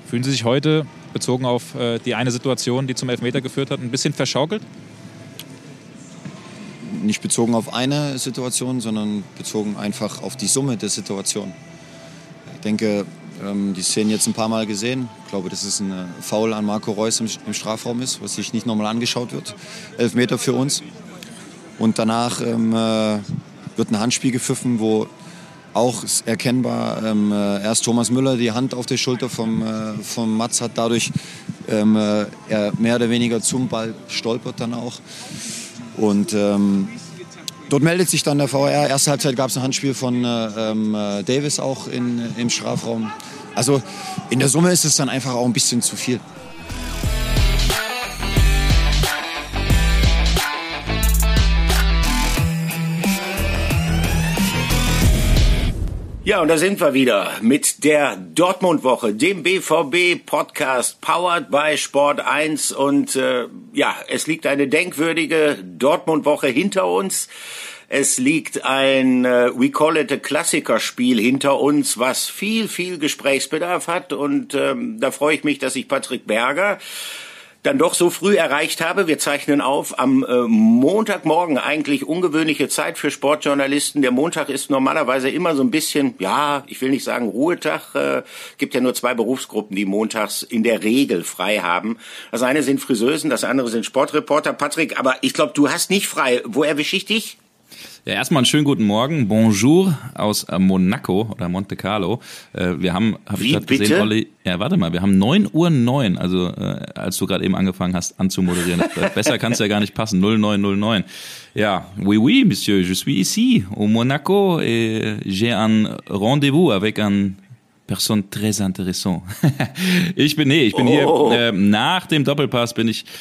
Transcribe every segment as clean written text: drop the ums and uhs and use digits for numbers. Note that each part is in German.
Fühlen Sie sich heute, bezogen auf die eine Situation, die zum Elfmeter geführt hat, ein bisschen verschaukelt? Nicht bezogen auf eine Situation, sondern bezogen einfach auf die Summe der Situation. Ich denke, die Szenen jetzt ein paar Mal gesehen. Ich glaube, dass es ein Foul an Marco Reus im Strafraum ist, was sich nicht nochmal angeschaut wird. 11 Meter für uns. Und danach wird ein Handspiel gepfiffen, wo auch erkennbar erst Thomas Müller die Hand auf der Schulter vom Mats hat. Dadurch er mehr oder weniger zum Ball stolpert dann auch. Und dort meldet sich dann der VAR. Erste Halbzeit gab es ein Handspiel von Davis auch im Strafraum. Also in der Summe ist es dann einfach auch ein bisschen zu viel. Ja, und da sind wir wieder mit der Dortmund-Woche, dem BVB-Podcast, powered by Sport 1. Und es liegt eine denkwürdige Dortmund-Woche hinter uns. Es liegt ein We Call It a Klassiker-Spiel hinter uns, was viel Gesprächsbedarf hat. Und da freue ich mich, dass ich Patrick Berger dann doch so früh erreicht habe. Wir zeichnen auf am Montagmorgen, eigentlich ungewöhnliche Zeit für Sportjournalisten. Der Montag ist normalerweise immer so ein bisschen, ich will nicht sagen Ruhetag. Gibt ja nur 2 Berufsgruppen, die montags in der Regel frei haben. Das eine sind Friseusen, das andere sind Sportreporter. Patrick, aber ich glaube, du hast nicht frei. Wo erwische ich dich? Ja, erstmal einen schönen guten Morgen. Bonjour aus Monaco oder Monte Carlo. Wir haben, habe ich gerade gesehen, Olli, wir haben 9:09 Uhr, also als du gerade eben angefangen hast anzumoderieren. Besser kann es ja gar nicht passen, 09:09. Ja, oui, monsieur, je suis ici, au Monaco, et j'ai un rendez-vous avec un Person très intéressant. Ich bin hier, nach dem Doppelpass bin ich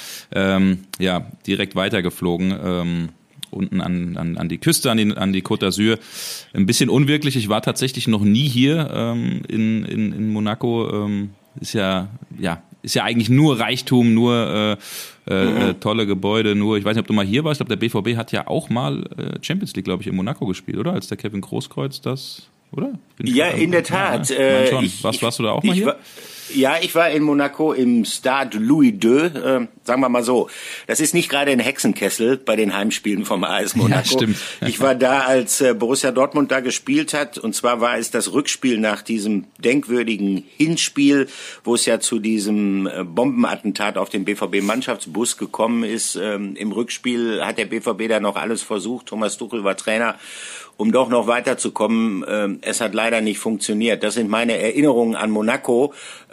direkt weitergeflogen, unten an die Küste, an die Côte d'Azur. Ein bisschen unwirklich. Ich war tatsächlich noch nie hier in Monaco. Ist ja eigentlich nur Reichtum, nur tolle Gebäude, ich weiß nicht, ob du mal hier warst. Ich glaube, der BVB hat ja auch mal Champions League, glaube ich, in Monaco gespielt, oder? Als der Kevin Großkreuz das, oder? In der Tat. Warst du da auch mal hier? Ich war in Monaco im Stade Louis II, sagen wir mal so. Das ist nicht gerade ein Hexenkessel bei den Heimspielen vom AS Monaco. Ja, stimmt. Ich war da, als Borussia Dortmund da gespielt hat. Und zwar war es das Rückspiel nach diesem denkwürdigen Hinspiel, wo es ja zu diesem Bombenattentat auf den BVB-Mannschaftsbus gekommen ist. Im Rückspiel hat der BVB da noch alles versucht. Thomas Tuchel war Trainer, um doch noch weiterzukommen. Es hat leider nicht funktioniert. Das sind meine Erinnerungen an Monaco.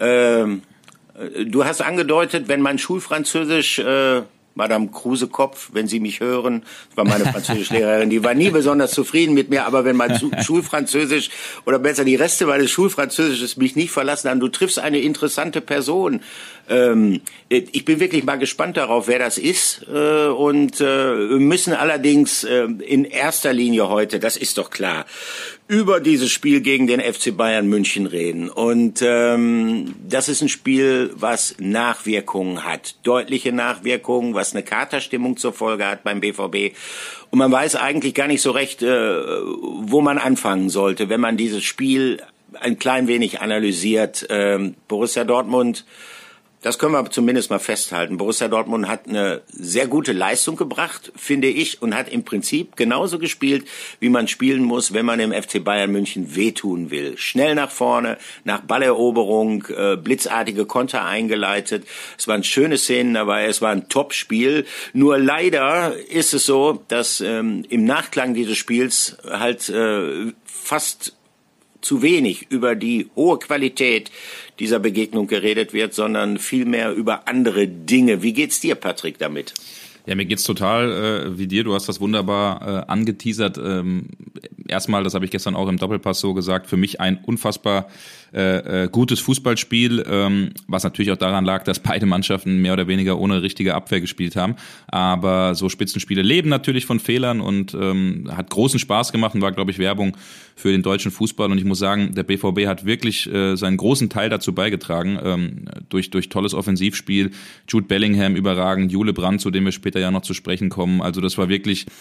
Du hast angedeutet, wenn mein Schulfranzösisch, Madame Kruse-Kopf, wenn Sie mich hören, das war meine Französischlehrerin, die war nie besonders zufrieden mit mir, aber wenn mein Schulfranzösisch oder besser die Reste meines Schulfranzösisches mich nicht verlassen haben, du triffst eine interessante Person. Ich bin wirklich mal gespannt darauf, wer das ist, und müssen allerdings in erster Linie heute, das ist doch klar, über dieses Spiel gegen den FC Bayern München reden. Und das ist ein Spiel, was Nachwirkungen hat, deutliche Nachwirkungen, was eine Katerstimmung zur Folge hat beim BVB. Und man weiß eigentlich gar nicht so recht, wo man anfangen sollte, wenn man dieses Spiel ein klein wenig analysiert. Borussia Dortmund, das können wir zumindest mal festhalten. Borussia Dortmund hat eine sehr gute Leistung gebracht, finde ich, und hat im Prinzip genauso gespielt, wie man spielen muss, wenn man dem FC Bayern München wehtun will. Schnell nach vorne, nach Balleroberung, blitzartige Konter eingeleitet. Es waren schöne Szenen dabei, es war ein Top-Spiel. Nur leider ist es so, dass im Nachklang dieses Spiels halt fast zu wenig über die hohe Qualität dieser Begegnung geredet wird, sondern vielmehr über andere Dinge. Wie geht's dir, Patrick, damit? Ja, mir geht's total wie dir. Du hast das wunderbar angeteasert. Erstmal, das habe ich gestern auch im Doppelpass so gesagt, für mich ein unfassbar gutes Fußballspiel, was natürlich auch daran lag, dass beide Mannschaften mehr oder weniger ohne richtige Abwehr gespielt haben. Aber so Spitzenspiele leben natürlich von Fehlern und hat großen Spaß gemacht und war, glaube ich, Werbung für den deutschen Fußball. Und ich muss sagen, der BVB hat wirklich seinen großen Teil dazu beigetragen, durch tolles Offensivspiel. Jude Bellingham überragend, Jule Brandt, zu dem wir später ja noch zu sprechen kommen. Also das war wirklich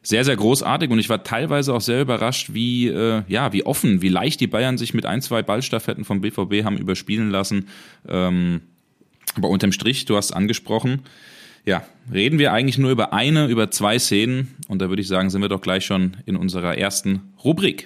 sehr, sehr großartig und ich war teilweise auch sehr überrascht, wie offen, wie leicht die Bayern sich mit 1-2 Ballstaffetten vom BVB haben überspielen lassen. Aber unterm Strich, du hast angesprochen, ja, reden wir eigentlich nur über 2 Szenen und da würde ich sagen, sind wir doch gleich schon in unserer ersten Rubrik.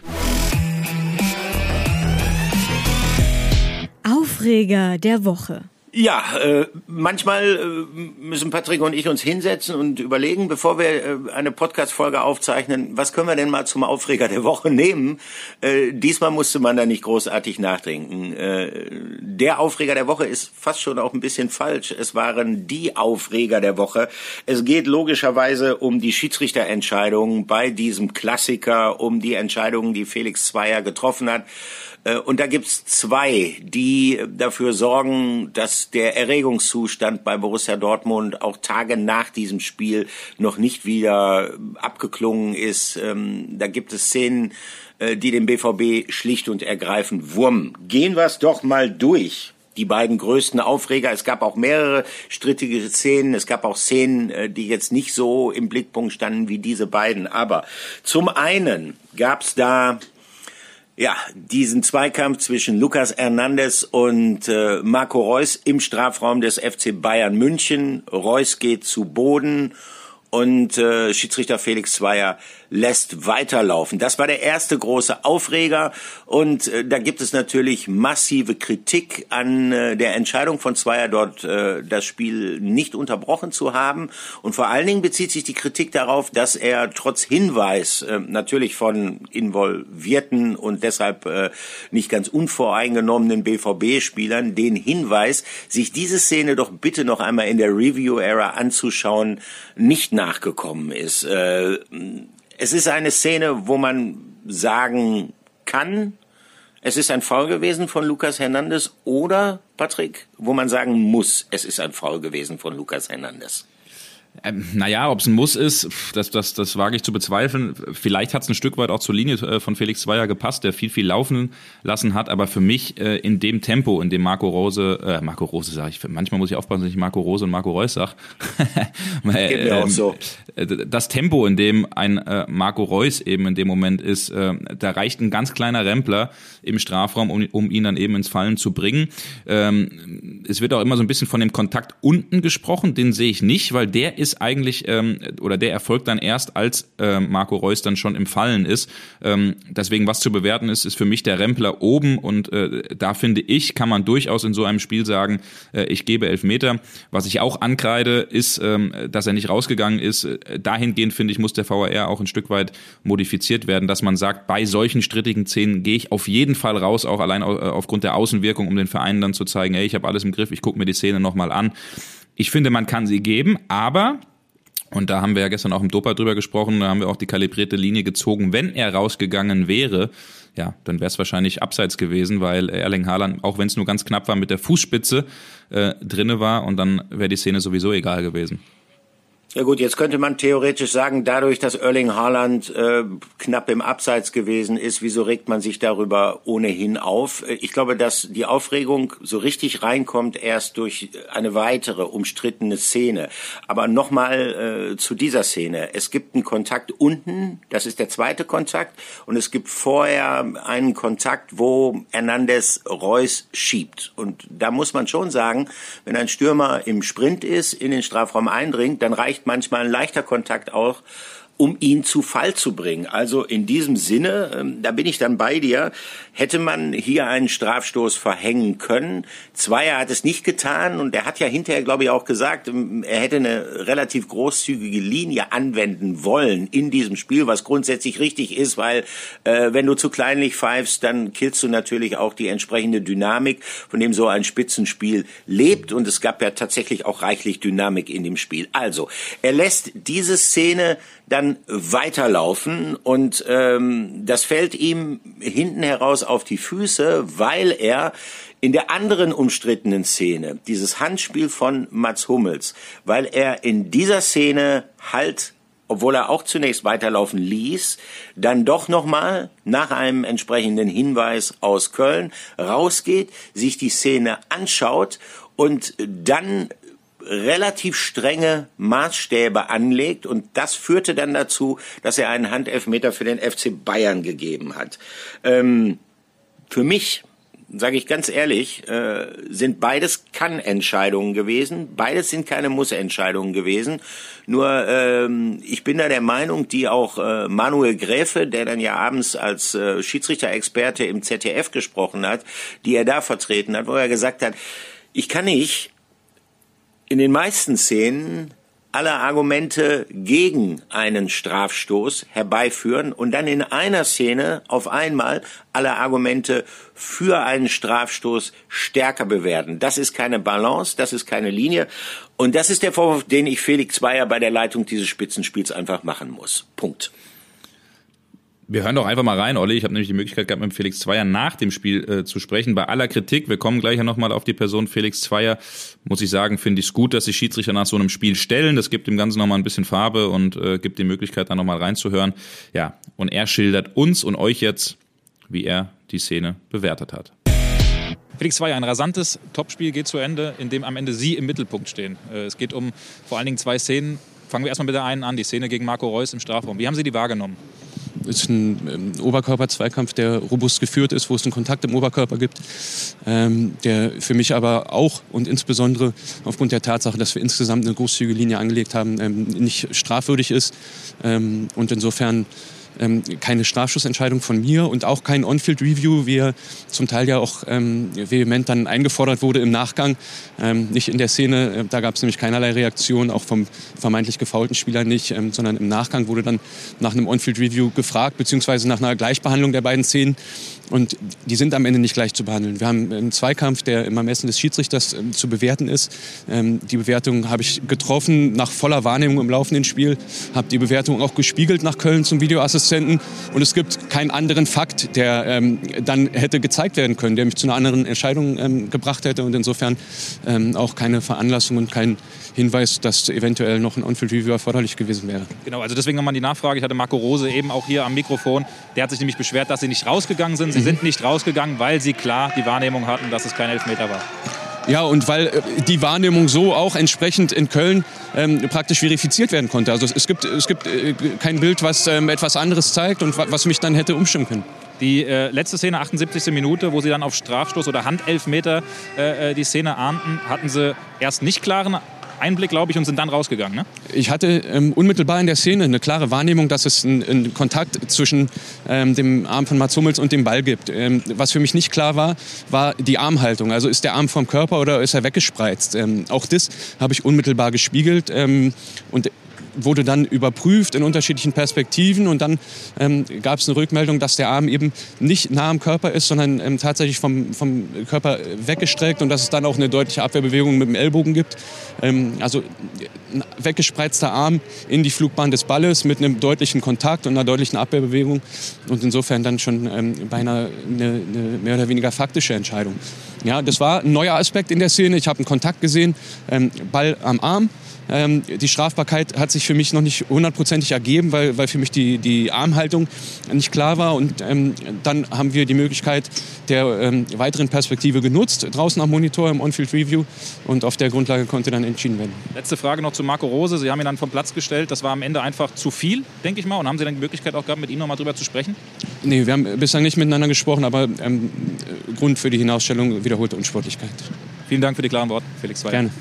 Aufreger der Woche. Ja, manchmal müssen Patrick und ich uns hinsetzen und überlegen, bevor wir eine Podcast-Folge aufzeichnen, was können wir denn mal zum Aufreger der Woche nehmen? Diesmal musste man da nicht großartig nachdenken. Der Aufreger der Woche ist fast schon auch ein bisschen falsch. Es waren die Aufreger der Woche. Es geht logischerweise um die Schiedsrichterentscheidungen bei diesem Klassiker, um die Entscheidungen, die Felix Zweier getroffen hat. Und da gibt's 2, die dafür sorgen, dass der Erregungszustand bei Borussia Dortmund auch Tage nach diesem Spiel noch nicht wieder abgeklungen ist. Da gibt es Szenen, die den BVB schlicht und ergreifend wurmen. Gehen wir es doch mal durch. Die beiden größten Aufreger. Es gab auch mehrere strittige Szenen. Es gab auch Szenen, die jetzt nicht so im Blickpunkt standen wie diese beiden. Aber zum einen gab's da diesen Zweikampf zwischen Lucas Hernandez und Marco Reus im Strafraum des FC Bayern München. Reus geht zu Boden und Schiedsrichter Felix Zweier lässt weiterlaufen. Das war der erste große Aufreger und da gibt es natürlich massive Kritik an der Entscheidung von Zweier, dort das Spiel nicht unterbrochen zu haben. Und vor allen Dingen bezieht sich die Kritik darauf, dass er trotz Hinweis natürlich von involvierten und deshalb nicht ganz unvoreingenommenen BVB-Spielern den Hinweis, sich diese Szene doch bitte noch einmal in der Review-Era anzuschauen, nicht nachgekommen ist. Es ist eine Szene, wo man sagen kann, es ist ein Foul gewesen von Lucas Hernandez oder, Patrick, wo man sagen muss, es ist ein Foul gewesen von Lucas Hernandez. Ob es ein Muss ist, das wage ich zu bezweifeln. Vielleicht hat es ein Stück weit auch zur Linie von Felix Zweier gepasst, der viel laufen lassen hat, aber für mich in dem Tempo, in dem Marco Rose sage ich, manchmal muss ich aufpassen, dass ich Marco Rose und Marco Reus sage. Geht mir auch so. Das Tempo, in dem ein Marco Reus eben in dem Moment ist, da reicht ein ganz kleiner Rempler im Strafraum, um ihn dann eben ins Fallen zu bringen. Es wird auch immer so ein bisschen von dem Kontakt unten gesprochen, den sehe ich nicht, weil der ist eigentlich, der erfolgt dann erst, als Marco Reus dann schon im Fallen ist. Deswegen, was zu bewerten ist für mich der Rempler oben und da finde ich, kann man durchaus in so einem Spiel sagen, ich gebe Elfmeter. Was ich auch ankreide, ist, dass er nicht rausgegangen ist. Dahingehend, finde ich, muss der VAR auch ein Stück weit modifiziert werden, dass man sagt, bei solchen strittigen Szenen gehe ich auf jeden Fall raus, auch allein aufgrund der Außenwirkung, um den Vereinen dann zu zeigen, ich habe alles im Griff, ich gucke mir die Szene nochmal an. Ich finde, man kann sie geben, aber, und da haben wir ja gestern auch im Dopa drüber gesprochen, da haben wir auch die kalibrierte Linie gezogen, wenn er rausgegangen wäre, ja, dann wäre es wahrscheinlich abseits gewesen, weil Erling Haaland, auch wenn es nur ganz knapp war, mit der Fußspitze drinne war und dann wäre die Szene sowieso egal gewesen. Ja gut, jetzt könnte man theoretisch sagen, dadurch, dass Erling Haaland knapp im Abseits gewesen ist, wieso regt man sich darüber ohnehin auf? Ich glaube, dass die Aufregung so richtig reinkommt erst durch eine weitere umstrittene Szene. Aber nochmal zu dieser Szene. Es gibt einen Kontakt unten, das ist der zweite Kontakt, und es gibt vorher einen Kontakt, wo Hernandez Reus schiebt. Und da muss man schon sagen, wenn ein Stürmer im Sprint ist, in den Strafraum eindringt, dann reicht manchmal ein leichter Kontakt auch, um ihn zu Fall zu bringen. Also in diesem Sinne, da bin ich dann bei dir, hätte man hier einen Strafstoß verhängen können. Zweier hat es nicht getan und er hat ja hinterher, glaube ich, auch gesagt, er hätte eine relativ großzügige Linie anwenden wollen in diesem Spiel, was grundsätzlich richtig ist, weil wenn du zu kleinlich pfeifst, dann killst du natürlich auch die entsprechende Dynamik, von dem so ein Spitzenspiel lebt, und es gab ja tatsächlich auch reichlich Dynamik in dem Spiel. Also, er lässt diese Szene dann weiterlaufen und das fällt ihm hinten heraus auf die Füße, weil er in der anderen umstrittenen Szene, dieses Handspiel von Mats Hummels, weil er in dieser Szene halt, obwohl er auch zunächst weiterlaufen ließ, dann doch nochmal nach einem entsprechenden Hinweis aus Köln rausgeht, sich die Szene anschaut und dann relativ strenge Maßstäbe anlegt und das führte dann dazu, dass er einen Handelfmeter für den FC Bayern gegeben hat. Für mich, sage ich ganz ehrlich, sind beides Kann-Entscheidungen gewesen. Beides sind keine Muss-Entscheidungen gewesen. Nur ich bin da der Meinung, die auch Manuel Gräfe, der dann ja abends als Schiedsrichterexperte im ZDF gesprochen hat, die er da vertreten hat, wo er gesagt hat, ich kann nicht in den meisten Szenen alle Argumente gegen einen Strafstoß herbeiführen und dann in einer Szene auf einmal alle Argumente für einen Strafstoß stärker bewerten. Das ist keine Balance, das ist keine Linie und das ist der Vorwurf, den ich Felix Zweier bei der Leitung dieses Spitzenspiels einfach machen muss. Punkt. Wir hören doch einfach mal rein, Olli. Ich habe nämlich die Möglichkeit gehabt, mit Felix Zweier nach dem Spiel zu sprechen. Bei aller Kritik, wir kommen gleich ja nochmal auf die Person Felix Zweier, muss ich sagen, finde ich es gut, dass sich Schiedsrichter nach so einem Spiel stellen. Das gibt dem Ganzen nochmal ein bisschen Farbe und gibt die Möglichkeit, da nochmal reinzuhören. Ja, und er schildert uns und euch jetzt, wie er die Szene bewertet hat. Felix Zweier, ein rasantes Topspiel geht zu Ende, in dem am Ende Sie im Mittelpunkt stehen. Es geht um vor allen Dingen 2 Szenen. Fangen wir erstmal mit der einen an, die Szene gegen Marco Reus im Strafraum. Wie haben Sie die wahrgenommen? Es ist ein Oberkörper-Zweikampf, der robust geführt ist, wo es einen Kontakt im Oberkörper gibt, der für mich aber auch und insbesondere aufgrund der Tatsache, dass wir insgesamt eine großzügige Linie angelegt haben, nicht strafwürdig ist und insofern keine Strafschussentscheidung von mir und auch kein On-Field-Review, wie er zum Teil ja auch vehement dann eingefordert wurde im Nachgang. Nicht in der Szene, da gab es nämlich keinerlei Reaktion, auch vom vermeintlich gefoulten Spieler nicht, sondern im Nachgang wurde dann nach einem On-Field-Review gefragt, beziehungsweise nach einer Gleichbehandlung der beiden Szenen. Und die sind am Ende nicht gleich zu behandeln. Wir haben einen Zweikampf, der im Ermessen des Schiedsrichters zu bewerten ist. Die Bewertung habe ich getroffen nach voller Wahrnehmung im laufenden Spiel, habe die Bewertung auch gespiegelt nach Köln zum Videoassistenten. Und es gibt keinen anderen Fakt, der dann hätte gezeigt werden können, der mich zu einer anderen Entscheidung gebracht hätte. Und insofern auch keine Veranlassung und kein Hinweis, dass eventuell noch ein On-Field-Review erforderlich gewesen wäre. Genau, also deswegen nochmal die Nachfrage. Ich hatte Marco Rose eben auch hier am Mikrofon. Der hat sich nämlich beschwert, dass sie nicht rausgegangen sind. Sie sind nicht rausgegangen, weil sie klar die Wahrnehmung hatten, dass es kein Elfmeter war. Ja, und weil die Wahrnehmung so auch entsprechend in Köln praktisch verifiziert werden konnte. Also es gibt kein Bild, was etwas anderes zeigt und was mich dann hätte umstimmen können. Die letzte Szene, 78. Minute, wo sie dann auf Strafstoß oder Handelfmeter die Szene ahnten, hatten sie erst nicht klaren Einblick, glaube ich, und sind dann rausgegangen, ne? Ich hatte unmittelbar in der Szene eine klare Wahrnehmung, dass es einen Kontakt zwischen dem Arm von Mats Hummels und dem Ball gibt. Was für mich nicht klar war die Armhaltung. Also ist der Arm vom Körper oder ist er weggespreizt? Auch das habe ich unmittelbar gespiegelt und wurde dann überprüft in unterschiedlichen Perspektiven und dann gab es eine Rückmeldung, dass der Arm eben nicht nah am Körper ist, sondern tatsächlich vom Körper weggestreckt und dass es dann auch eine deutliche Abwehrbewegung mit dem Ellbogen gibt. Also ein weggespreizter Arm in die Flugbahn des Balles mit einem deutlichen Kontakt und einer deutlichen Abwehrbewegung und insofern dann schon beinahe eine mehr oder weniger faktische Entscheidung. Ja, das war ein neuer Aspekt in der Szene. Ich habe einen Kontakt gesehen, Ball am Arm. Die Strafbarkeit hat sich für mich noch nicht hundertprozentig ergeben, weil für mich die Armhaltung nicht klar war. Und dann haben wir die Möglichkeit der weiteren Perspektive genutzt, draußen am Monitor im On-Field-Review. Und auf der Grundlage konnte dann entschieden werden. Letzte Frage noch zu Marco Rose. Sie haben ihn dann vom Platz gestellt. Das war am Ende einfach zu viel, denke ich mal. Und haben Sie dann die Möglichkeit auch gehabt, mit ihm noch mal drüber zu sprechen? Nee, wir haben bislang nicht miteinander gesprochen, aber Grund für die Hinausstellung wiederholte Unsportlichkeit. Vielen Dank für die klaren Worte, Felix Zweier. Gerne.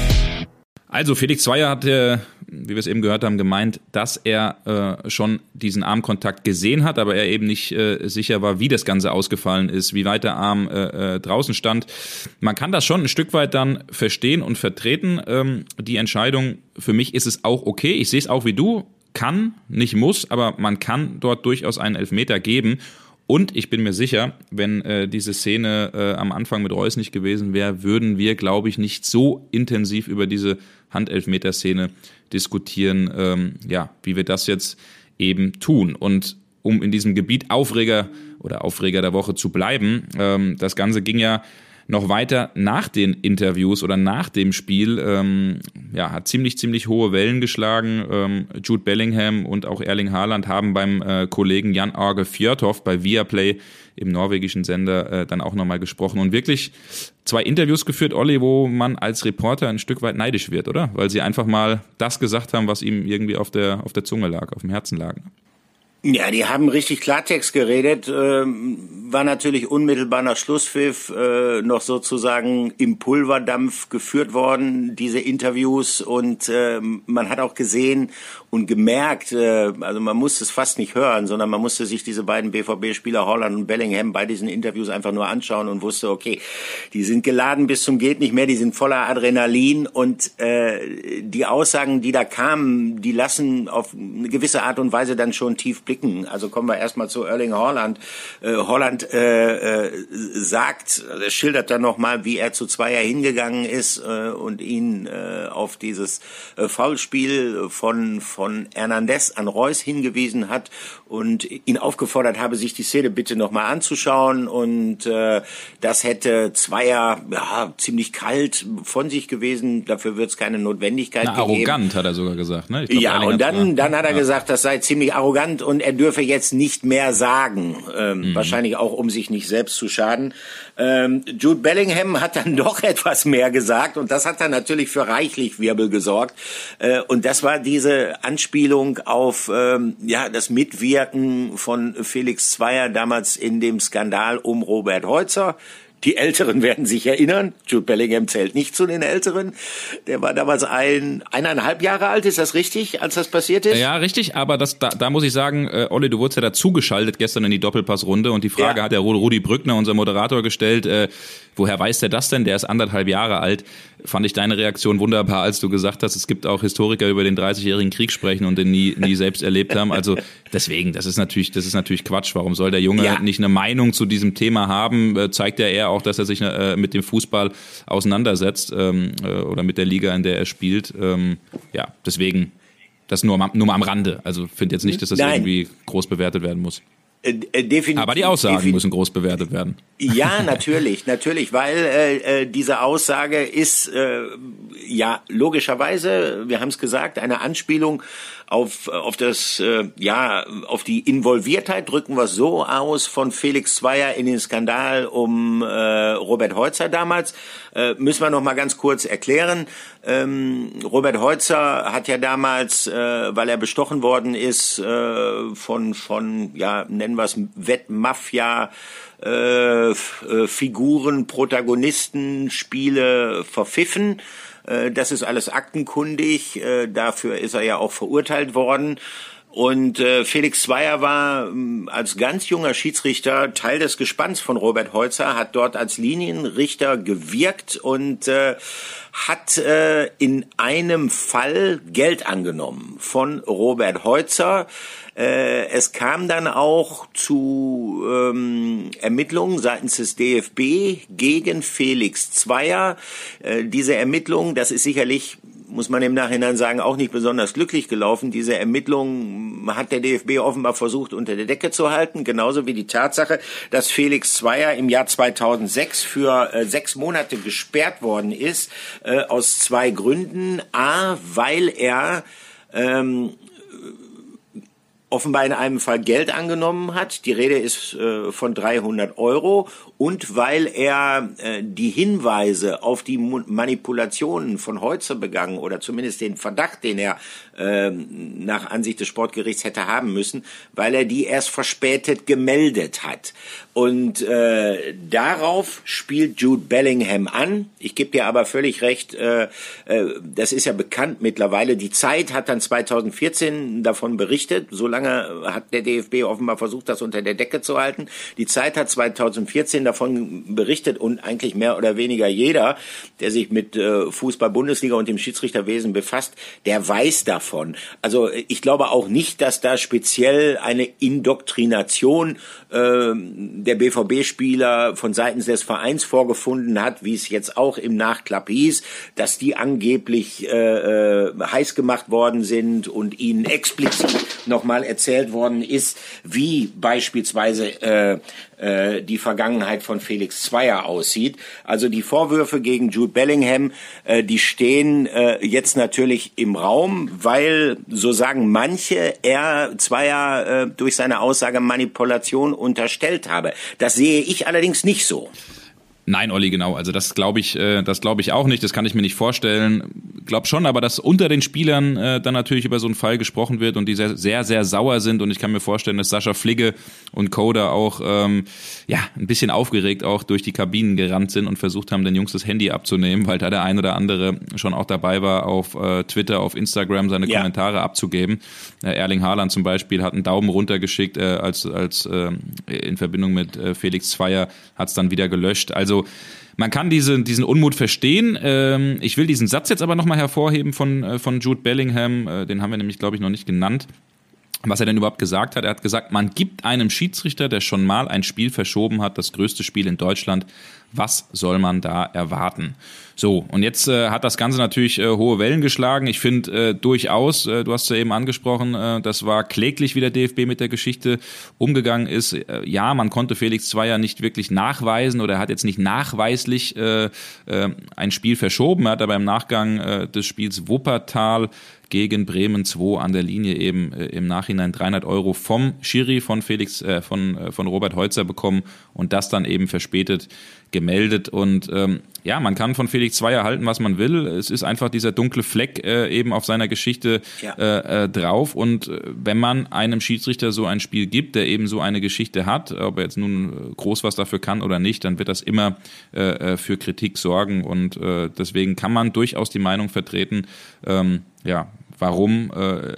Also Felix Zweier hat, wie wir es eben gehört haben, gemeint, dass er schon diesen Armkontakt gesehen hat, aber er eben nicht sicher war, wie das Ganze ausgefallen ist, wie weit der Arm draußen stand. Man kann das schon ein Stück weit dann verstehen und vertreten. Die Entscheidung, für mich ist es auch okay. Ich sehe es auch wie du, kann, nicht muss, aber man kann dort durchaus einen Elfmeter geben. Und ich bin mir sicher, wenn diese Szene am Anfang mit Reus nicht gewesen wäre, würden wir, glaube ich, nicht so intensiv über diese Handelfmeter-Szene diskutieren, wie wir das jetzt eben tun. Und um in diesem Gebiet Aufreger der Woche zu bleiben, das Ganze ging ja noch weiter nach den Interviews oder nach dem Spiel, hat ziemlich hohe Wellen geschlagen. Jude Bellingham und auch Erling Haaland haben beim Kollegen Jan-Åge Fjørtoft bei Viaplay im norwegischen Sender dann auch nochmal gesprochen und wirklich 2 Interviews geführt, Olli, wo man als Reporter ein Stück weit neidisch wird, oder? Weil sie einfach mal das gesagt haben, was ihm irgendwie auf der Zunge lag, auf dem Herzen lag. Ja, die haben richtig Klartext geredet, war natürlich unmittelbar nach Schlusspfiff noch sozusagen im Pulverdampf geführt worden, diese Interviews, und man hat auch gesehen und gemerkt, also man musste es fast nicht hören, sondern man musste sich diese beiden BVB-Spieler Haaland und Bellingham bei diesen Interviews einfach nur anschauen und wusste, okay, die sind geladen bis zum geht nicht mehr, die sind voller Adrenalin, und die Aussagen, die da kamen, die lassen auf eine gewisse Art und Weise dann schon tief blicken. Also kommen wir erstmal zu Erling Haaland. Haaland schildert dann nochmal, wie er zu Zweier hingegangen ist und ihn auf dieses Foulspiel von Hernandez an Reus hingewiesen hat und ihn aufgefordert habe, sich die Szene bitte nochmal anzuschauen, und das hätte Zweier ziemlich kalt von sich gewesen, dafür wird es keine Notwendigkeit gegeben. Arrogant, hat er sogar gesagt. Ne? Ich glaub, ja, und dann hat er gesagt, das sei ziemlich arrogant und er dürfe jetzt nicht mehr sagen, wahrscheinlich auch, um sich nicht selbst zu schaden. Jude Bellingham hat dann doch etwas mehr gesagt, und das hat dann natürlich für reichlich Wirbel gesorgt, und das war diese Anspielung auf das Mitwirken von Felix Zweier damals in dem Skandal um Robert Heutzer. Die Älteren werden sich erinnern, Jude Bellingham zählt nicht zu den Älteren. Der war damals 1,5 Jahre alt, ist das richtig, als das passiert ist? Ja, richtig, aber da muss ich sagen, Olli, du wurdest ja dazugeschaltet gestern in die Doppelpassrunde, und die Frage hat ja Rudi Brückner, unser Moderator, gestellt, woher weiß der das denn? Der ist 1,5 Jahre alt. Fand ich deine Reaktion wunderbar, als du gesagt hast, es gibt auch Historiker, über den 30-jährigen Krieg sprechen und den nie selbst erlebt haben. Also deswegen, das ist natürlich Quatsch. Warum soll der Junge nicht eine Meinung zu diesem Thema haben? Zeigt ja eher auch, dass er sich mit dem Fußball auseinandersetzt oder mit der Liga, in der er spielt. Deswegen, das nur mal am Rande. Also finde jetzt nicht, dass das irgendwie groß bewertet werden muss. Definitiv. Aber die Aussagen müssen groß bewertet werden. Ja, natürlich, weil diese Aussage ist logischerweise, wir haben es gesagt, eine Anspielung auf die Involviertheit, drücken wir es so aus, von Felix Zweier in den Skandal um Robert Heutzer damals. Müssen wir noch mal ganz kurz erklären. Robert Heutzer hat ja damals, weil er bestochen worden ist von nennen wir es Wettmafia, Figuren, Protagonisten, Spiele verpfiffen. Das ist alles aktenkundig. Dafür ist er ja auch verurteilt worden. Und Felix Zweier war als ganz junger Schiedsrichter Teil des Gespanns von Robert Heutzer, hat dort als Linienrichter gewirkt und hat in einem Fall Geld angenommen von Robert Heutzer. Es kam dann auch zu Ermittlungen seitens des DFB gegen Felix Zweier. Diese Ermittlungen, das ist sicherlich, muss man im Nachhinein sagen, auch nicht besonders glücklich gelaufen. Diese Ermittlungen hat der DFB offenbar versucht, unter der Decke zu halten, genauso wie die Tatsache, dass Felix Zweier im Jahr 2006 für 6 Monate gesperrt worden ist, aus 2 Gründen. A, weil er offenbar in einem Fall Geld angenommen hat. Die Rede ist von 300 €. Und weil er die Hinweise auf die Manipulationen von Heutzer begangen, oder zumindest den Verdacht, den er nach Ansicht des Sportgerichts hätte haben müssen, weil er die erst verspätet gemeldet hat. Und darauf spielt Jude Bellingham an. Ich gebe dir aber völlig recht, das ist ja bekannt mittlerweile. Die Zeit hat dann 2014 davon berichtet. So lange hat der DFB offenbar versucht, das unter der Decke zu halten. Die Zeit hat 2014 davon berichtet, und eigentlich mehr oder weniger jeder, der sich mit Fußball, Bundesliga und dem Schiedsrichterwesen befasst, der weiß davon. Also ich glaube auch nicht, dass da speziell eine Indoktrination der BVB-Spieler von seitens des Vereins vorgefunden hat, wie es jetzt auch im Nachklapp hieß, dass die angeblich heiß gemacht worden sind und ihnen explizit nochmal erzählt worden ist, wie beispielsweise die Vergangenheit von Felix Zweier aussieht. Also die Vorwürfe gegen Jude Bellingham, die stehen jetzt natürlich im Raum, weil, so sagen manche, er Zweier durch seine Aussage Manipulation unterstellt habe. Das sehe ich allerdings nicht so. Nein, Olli, genau. Also das glaube ich auch nicht. Das kann ich mir nicht vorstellen. Glaub schon, aber dass unter den Spielern dann natürlich über so einen Fall gesprochen wird und die sehr, sehr, sehr sauer sind. Und ich kann mir vorstellen, dass Sascha Fligge und Coda auch ein bisschen aufgeregt auch durch die Kabinen gerannt sind und versucht haben, den Jungs das Handy abzunehmen, weil da der ein oder andere schon auch dabei war, auf Twitter, auf Instagram seine Kommentare abzugeben. Erling Haaland zum Beispiel hat einen Daumen runter geschickt, als in Verbindung mit Felix Zweier hat es dann wieder gelöscht. Also man kann diesen Unmut verstehen. Ich will diesen Satz jetzt aber nochmal hervorheben von Jude Bellingham. Den haben wir nämlich, glaube ich, noch nicht genannt. Was er denn überhaupt gesagt hat. Er hat gesagt, man gibt einem Schiedsrichter, der schon mal ein Spiel verschoben hat, das größte Spiel in Deutschland. Was soll man da erwarten? So, und jetzt hat das Ganze natürlich hohe Wellen geschlagen. Ich finde durchaus, du hast es ja eben angesprochen, das war kläglich, wie der DFB mit der Geschichte umgegangen ist. Ja, man konnte Felix Zweier nicht wirklich nachweisen oder er hat jetzt nicht nachweislich ein Spiel verschoben. Er hat aber im Nachgang des Spiels Wuppertal gegen Bremen 2 an der Linie eben im Nachhinein 300 € vom Schiri von Robert Heutzer bekommen und das dann eben verspätet gemeldet. Und man kann von Felix Zweier halten, was man will. Es ist einfach dieser dunkle Fleck eben auf seiner Geschichte drauf. Und wenn man einem Schiedsrichter so ein Spiel gibt, der eben so eine Geschichte hat, ob er jetzt nun groß was dafür kann oder nicht, dann wird das immer für Kritik sorgen. Und deswegen kann man durchaus die Meinung vertreten, warum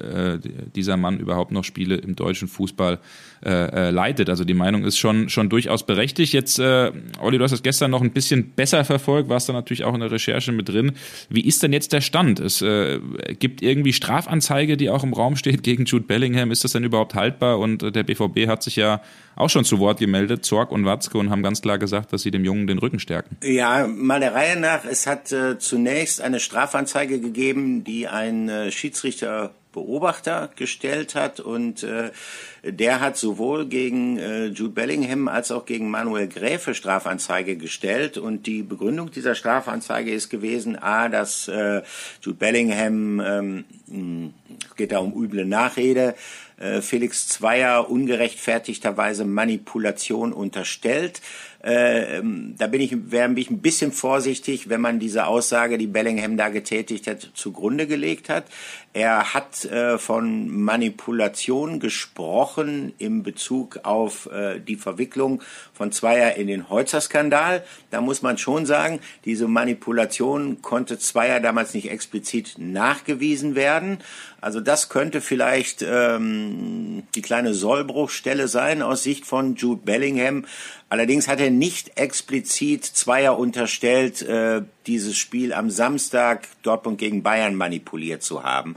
dieser Mann überhaupt noch Spiele im deutschen Fußball leitet. Also die Meinung ist schon durchaus berechtigt. Jetzt, Olli, du hast das gestern noch ein bisschen besser verfolgt, warst da natürlich auch in der Recherche mit drin. Wie ist denn jetzt der Stand? Es gibt irgendwie Strafanzeige, die auch im Raum steht gegen Jude Bellingham. Ist das denn überhaupt haltbar? Und der BVB hat sich ja auch schon zu Wort gemeldet, Zorc und Watzke, und haben ganz klar gesagt, dass sie dem Jungen den Rücken stärken. Ja, mal der Reihe nach. Es hat zunächst eine Strafanzeige gegeben, die ein Schiedsrichterbeobachter gestellt hat, und der hat sowohl gegen Jude Bellingham als auch gegen Manuel Gräfe Strafanzeige gestellt, und die Begründung dieser Strafanzeige ist gewesen, dass Jude Bellingham, geht da um üble Nachrede, Felix Zweier ungerechtfertigterweise Manipulation unterstellt. Wäre ich ein bisschen vorsichtig, wenn man diese Aussage, die Bellingham da getätigt hat, zugrunde gelegt hat. Er hat von Manipulation gesprochen in Bezug auf die Verwicklung von Zweier in den Heutzer-Skandal. Da muss man schon sagen, diese Manipulation konnte Zweier damals nicht explizit nachgewiesen werden. Also das könnte vielleicht die kleine Sollbruchstelle sein aus Sicht von Jude Bellingham. Allerdings hat er nicht explizit Zweier unterstellt, dieses Spiel am Samstag Dortmund gegen Bayern manipuliert zu haben.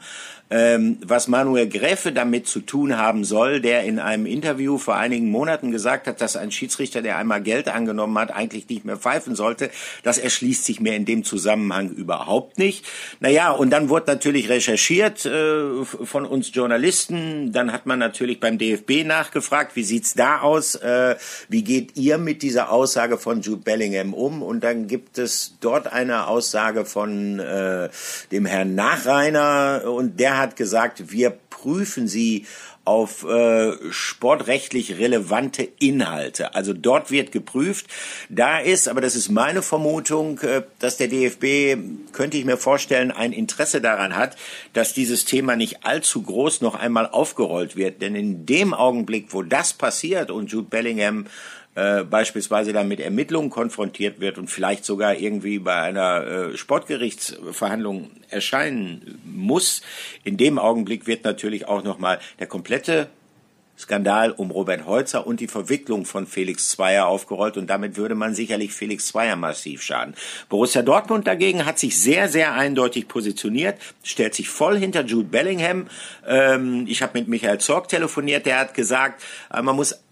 Was Manuel Gräfe damit zu tun haben soll, der in einem Interview vor einigen Monaten gesagt hat, dass ein Schiedsrichter, der einmal Geld angenommen hat, eigentlich nicht mehr pfeifen sollte, das erschließt sich mir in dem Zusammenhang überhaupt nicht. Naja, und dann wurde natürlich recherchiert von uns Journalisten. Dann hat man natürlich beim DFB nachgefragt, wie sieht's da aus? Wie geht ihr mit dieser Aussage von Jude Bellingham um? Und dann gibt es dort eine Aussage von dem Herrn Nachreiner, und der hat gesagt, wir prüfen sie auf sportrechtlich relevante Inhalte. Also dort wird geprüft. Da ist, aber das ist meine Vermutung, dass der DFB, könnte ich mir vorstellen, ein Interesse daran hat, dass dieses Thema nicht allzu groß noch einmal aufgerollt wird. Denn in dem Augenblick, wo das passiert und Jude Bellingham beispielsweise dann mit Ermittlungen konfrontiert wird und vielleicht sogar irgendwie bei einer Sportgerichtsverhandlung erscheinen muss, in dem Augenblick wird natürlich auch nochmal der komplette Skandal um Robert Heutzer und die Verwicklung von Felix Zweier aufgerollt, und damit würde man sicherlich Felix Zweier massiv schaden. Borussia Dortmund dagegen hat sich sehr, sehr eindeutig positioniert, stellt sich voll hinter Jude Bellingham. Ich habe mit Michael Zorc telefoniert, der hat gesagt, man muss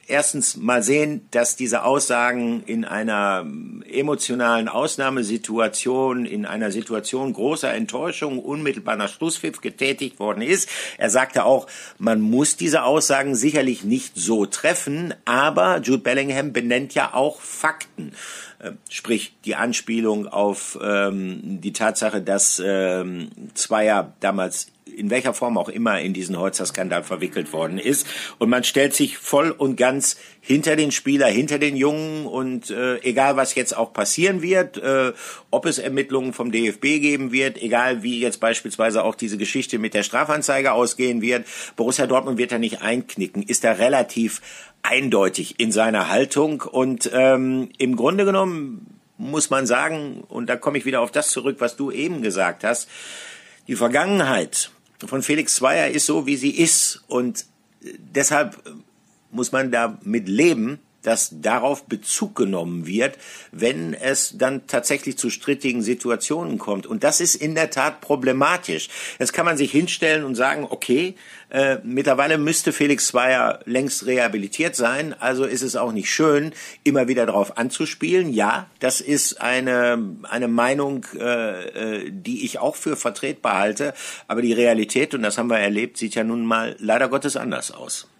erstens mal sehen, dass diese Aussagen in einer emotionalen Ausnahmesituation, in einer Situation großer Enttäuschung, unmittelbar nach Schlusspfiff getätigt worden ist. Er sagte auch, man muss diese Aussagen sicherlich nicht so treffen, aber Jude Bellingham benennt ja auch Fakten. Sprich, die Anspielung auf die Tatsache, dass Zweier damals in welcher Form auch immer in diesen Holzer-Skandal verwickelt worden ist. Und man stellt sich voll und ganz hinter den Spieler, hinter den Jungen und egal was jetzt auch passieren wird, ob es Ermittlungen vom DFB geben wird, egal wie jetzt beispielsweise auch diese Geschichte mit der Strafanzeige ausgehen wird, Borussia Dortmund wird da nicht einknicken, ist da relativ eindeutig in seiner Haltung und im Grunde genommen muss man sagen, und da komme ich wieder auf das zurück, was du eben gesagt hast, die Vergangenheit von Felix Zweier ist so, wie sie ist und deshalb muss man damit leben, dass darauf Bezug genommen wird, wenn es dann tatsächlich zu strittigen Situationen kommt. Und das ist in der Tat problematisch. Jetzt kann man sich hinstellen und sagen, okay, mittlerweile müsste Felix Zweier längst rehabilitiert sein, also ist es auch nicht schön, immer wieder darauf anzuspielen. Ja, das ist eine Meinung, die ich auch für vertretbar halte, aber die Realität, und das haben wir erlebt, sieht ja nun mal leider Gottes anders aus.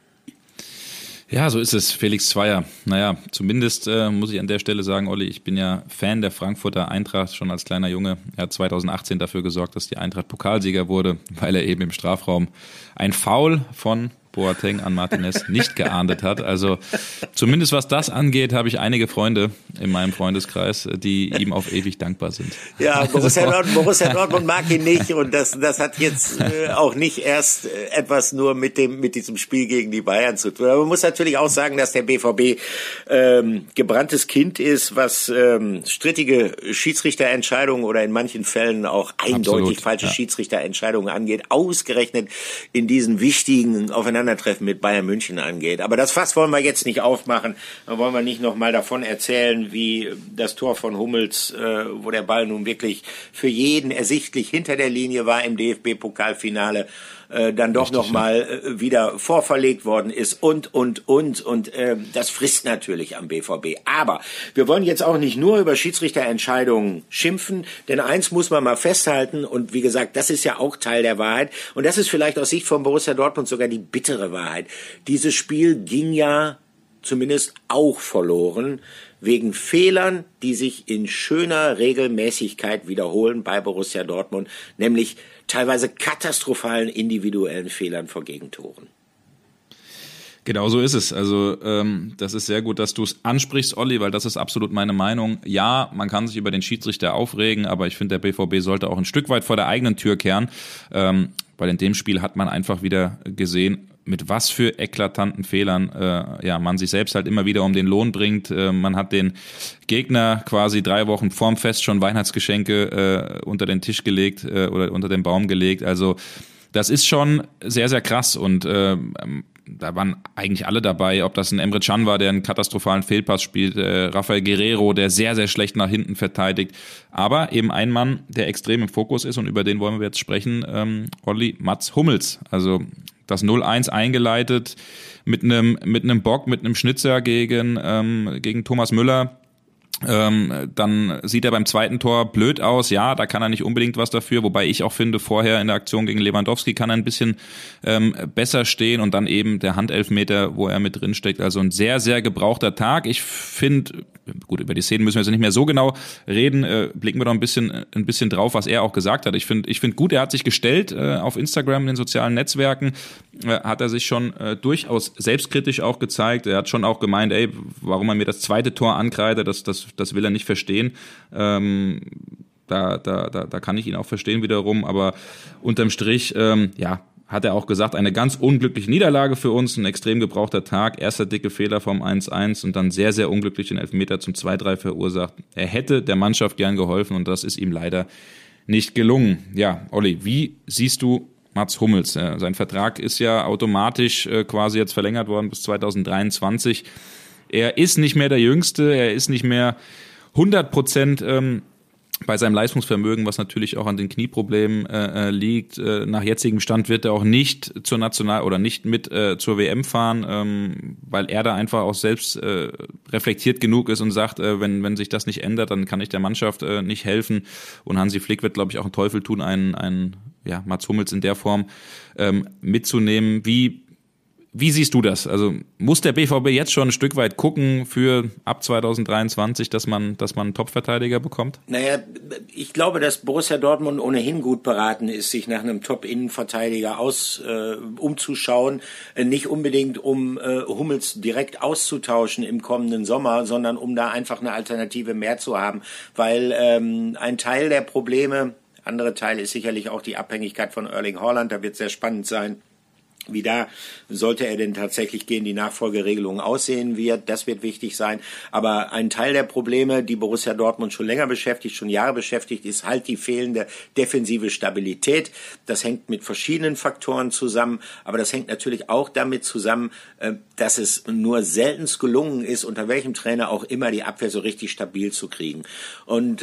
Ja, so ist es, Felix Zweier. Naja, zumindest muss ich an der Stelle sagen, Olli, ich bin ja Fan der Frankfurter Eintracht, schon als kleiner Junge. Er hat 2018 dafür gesorgt, dass die Eintracht Pokalsieger wurde, weil er eben im Strafraum ein Foul von Boateng an Martinez nicht geahndet hat. Also zumindest was das angeht, habe ich einige Freunde in meinem Freundeskreis, die ihm auf ewig dankbar sind. Ja, Borussia Dortmund mag ihn nicht und das hat jetzt auch nicht erst etwas nur mit diesem Spiel gegen die Bayern zu tun. Aber man muss natürlich auch sagen, dass der BVB gebranntes Kind ist, was strittige Schiedsrichterentscheidungen oder in manchen Fällen auch eindeutig falsche Schiedsrichterentscheidungen angeht, ausgerechnet in diesen wichtigen Aufeinandertreffen mit Bayern München angeht. Aber das Fass wollen wir jetzt nicht aufmachen. Da wollen wir nicht nochmal davon erzählen, wie das Tor von Hummels, wo der Ball nun wirklich für jeden ersichtlich hinter der Linie war im DFB-Pokalfinale, dann doch nochmal wieder vorverlegt worden ist und das frisst natürlich am BVB. Aber wir wollen jetzt auch nicht nur über Schiedsrichterentscheidungen schimpfen, denn eins muss man mal festhalten und wie gesagt, das ist ja auch Teil der Wahrheit und das ist vielleicht aus Sicht von Borussia Dortmund sogar die bittere Wahrheit. Dieses Spiel ging ja zumindest auch verloren wegen Fehlern, die sich in schöner Regelmäßigkeit wiederholen bei Borussia Dortmund, nämlich teilweise katastrophalen individuellen Fehlern vor Gegentoren. Genau so ist es. Also das ist sehr gut, dass du es ansprichst, Olli, weil das ist absolut meine Meinung. Ja, man kann sich über den Schiedsrichter aufregen, aber ich finde, der BVB sollte auch ein Stück weit vor der eigenen Tür kehren, weil in dem Spiel hat man einfach wieder gesehen, mit was für eklatanten Fehlern man sich selbst halt immer wieder um den Lohn bringt. Man hat den Gegner quasi 3 Wochen vorm Fest schon Weihnachtsgeschenke unter den Tisch gelegt oder unter den Baum gelegt. Also das ist schon sehr, sehr krass und da waren eigentlich alle dabei, ob das ein Emre Can war, der einen katastrophalen Fehlpass spielt, Rafael Guerreiro, der sehr, sehr schlecht nach hinten verteidigt, aber eben ein Mann, der extrem im Fokus ist und über den wollen wir jetzt sprechen, Olli, Mats Hummels, also das 0-1 eingeleitet mit einem Bock, mit einem Schnitzer gegen Thomas Müller. Dann sieht er beim zweiten Tor blöd aus, ja, da kann er nicht unbedingt was dafür, wobei ich auch finde, vorher in der Aktion gegen Lewandowski kann er ein bisschen besser stehen und dann eben der Handelfmeter, wo er mit drin steckt, also ein sehr, sehr gebrauchter Tag. Ich finde, gut, über die Szenen müssen wir jetzt nicht mehr so genau reden, blicken wir doch ein bisschen drauf, was er auch gesagt hat. Ich finde gut, er hat sich gestellt auf Instagram, in den sozialen Netzwerken, hat er sich schon durchaus selbstkritisch auch gezeigt, er hat schon auch gemeint, warum er mir das zweite Tor ankreidet, das will er nicht verstehen. Da kann ich ihn auch verstehen wiederum, aber unterm Strich, hat er auch gesagt, eine ganz unglückliche Niederlage für uns, ein extrem gebrauchter Tag, erster dicke Fehler vom 1-1 und dann sehr, sehr unglücklich den Elfmeter zum 2-3 verursacht. Er hätte der Mannschaft gern geholfen und das ist ihm leider nicht gelungen. Ja, Olli, wie siehst du Mats Hummels? Sein Vertrag ist ja automatisch quasi jetzt verlängert worden bis 2023. Er ist nicht mehr der Jüngste, er ist nicht mehr 100% bei seinem Leistungsvermögen, was natürlich auch an den Knieproblemen liegt. Nach jetzigem Stand wird er auch nicht zur nicht mit zur WM fahren, weil er da einfach auch selbst reflektiert genug ist und sagt, wenn sich das nicht ändert, dann kann ich der Mannschaft nicht helfen. Und Hansi Flick wird, glaube ich, auch einen Teufel tun, einen Mats Hummels in der Form mitzunehmen. Wie siehst du das? Also muss der BVB jetzt schon ein Stück weit gucken für ab 2023, dass man einen Top-Verteidiger bekommt? Naja, ich glaube, dass Borussia Dortmund ohnehin gut beraten ist, sich nach einem Top-Innenverteidiger umzuschauen. Nicht unbedingt, um Hummels direkt auszutauschen im kommenden Sommer, sondern um da einfach eine Alternative mehr zu haben. Weil ein Teil der Probleme, andere Teil ist sicherlich auch die Abhängigkeit von Erling Haaland. Da wird es sehr spannend sein, wie da, sollte er denn tatsächlich gehen, die Nachfolgeregelung aussehen wird. Das wird wichtig sein. Aber ein Teil der Probleme, die Borussia Dortmund schon länger beschäftigt, schon Jahre beschäftigt, ist halt die fehlende defensive Stabilität. Das hängt mit verschiedenen Faktoren zusammen. Aber das hängt natürlich auch damit zusammen, dass es nur seltenst gelungen ist, unter welchem Trainer auch immer die Abwehr so richtig stabil zu kriegen. Und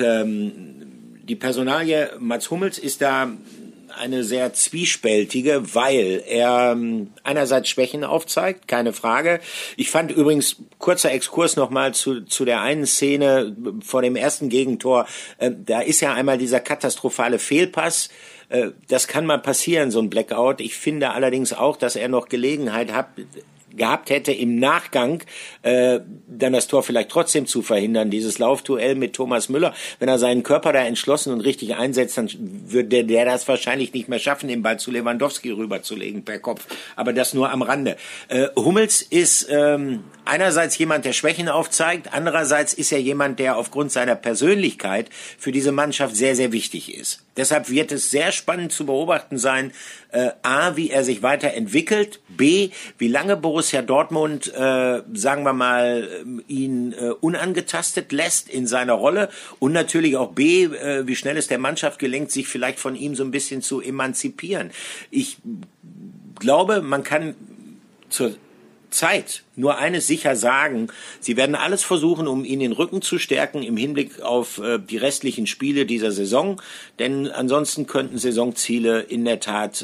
die Personalie Mats Hummels ist da eine sehr zwiespältige, weil er einerseits Schwächen aufzeigt, keine Frage. Ich fand übrigens, kurzer Exkurs nochmal zu der einen Szene vor dem ersten Gegentor, da ist ja einmal dieser katastrophale Fehlpass. Das kann mal passieren, so ein Blackout. Ich finde allerdings auch, dass er noch Gelegenheit gehabt hätte, im Nachgang dann das Tor vielleicht trotzdem zu verhindern, dieses Laufduell mit Thomas Müller. Wenn er seinen Körper da entschlossen und richtig einsetzt, dann würde der das wahrscheinlich nicht mehr schaffen, den Ball zu Lewandowski rüberzulegen per Kopf. Aber das nur am Rande. Hummels ist einerseits jemand, der Schwächen aufzeigt, andererseits ist er jemand, der aufgrund seiner Persönlichkeit für diese Mannschaft sehr, sehr wichtig ist. Deshalb wird es sehr spannend zu beobachten sein, A, wie er sich weiterentwickelt, B, wie lange Borussia Dortmund, sagen wir mal, ihn unangetastet lässt in seiner Rolle und natürlich auch B, wie schnell es der Mannschaft gelingt, sich vielleicht von ihm so ein bisschen zu emanzipieren. Ich glaube, man kann zur Zeit nur eines sicher sagen: Sie werden alles versuchen, um ihn den Rücken zu stärken im Hinblick auf die restlichen Spiele dieser Saison, denn ansonsten könnten Saisonziele in der Tat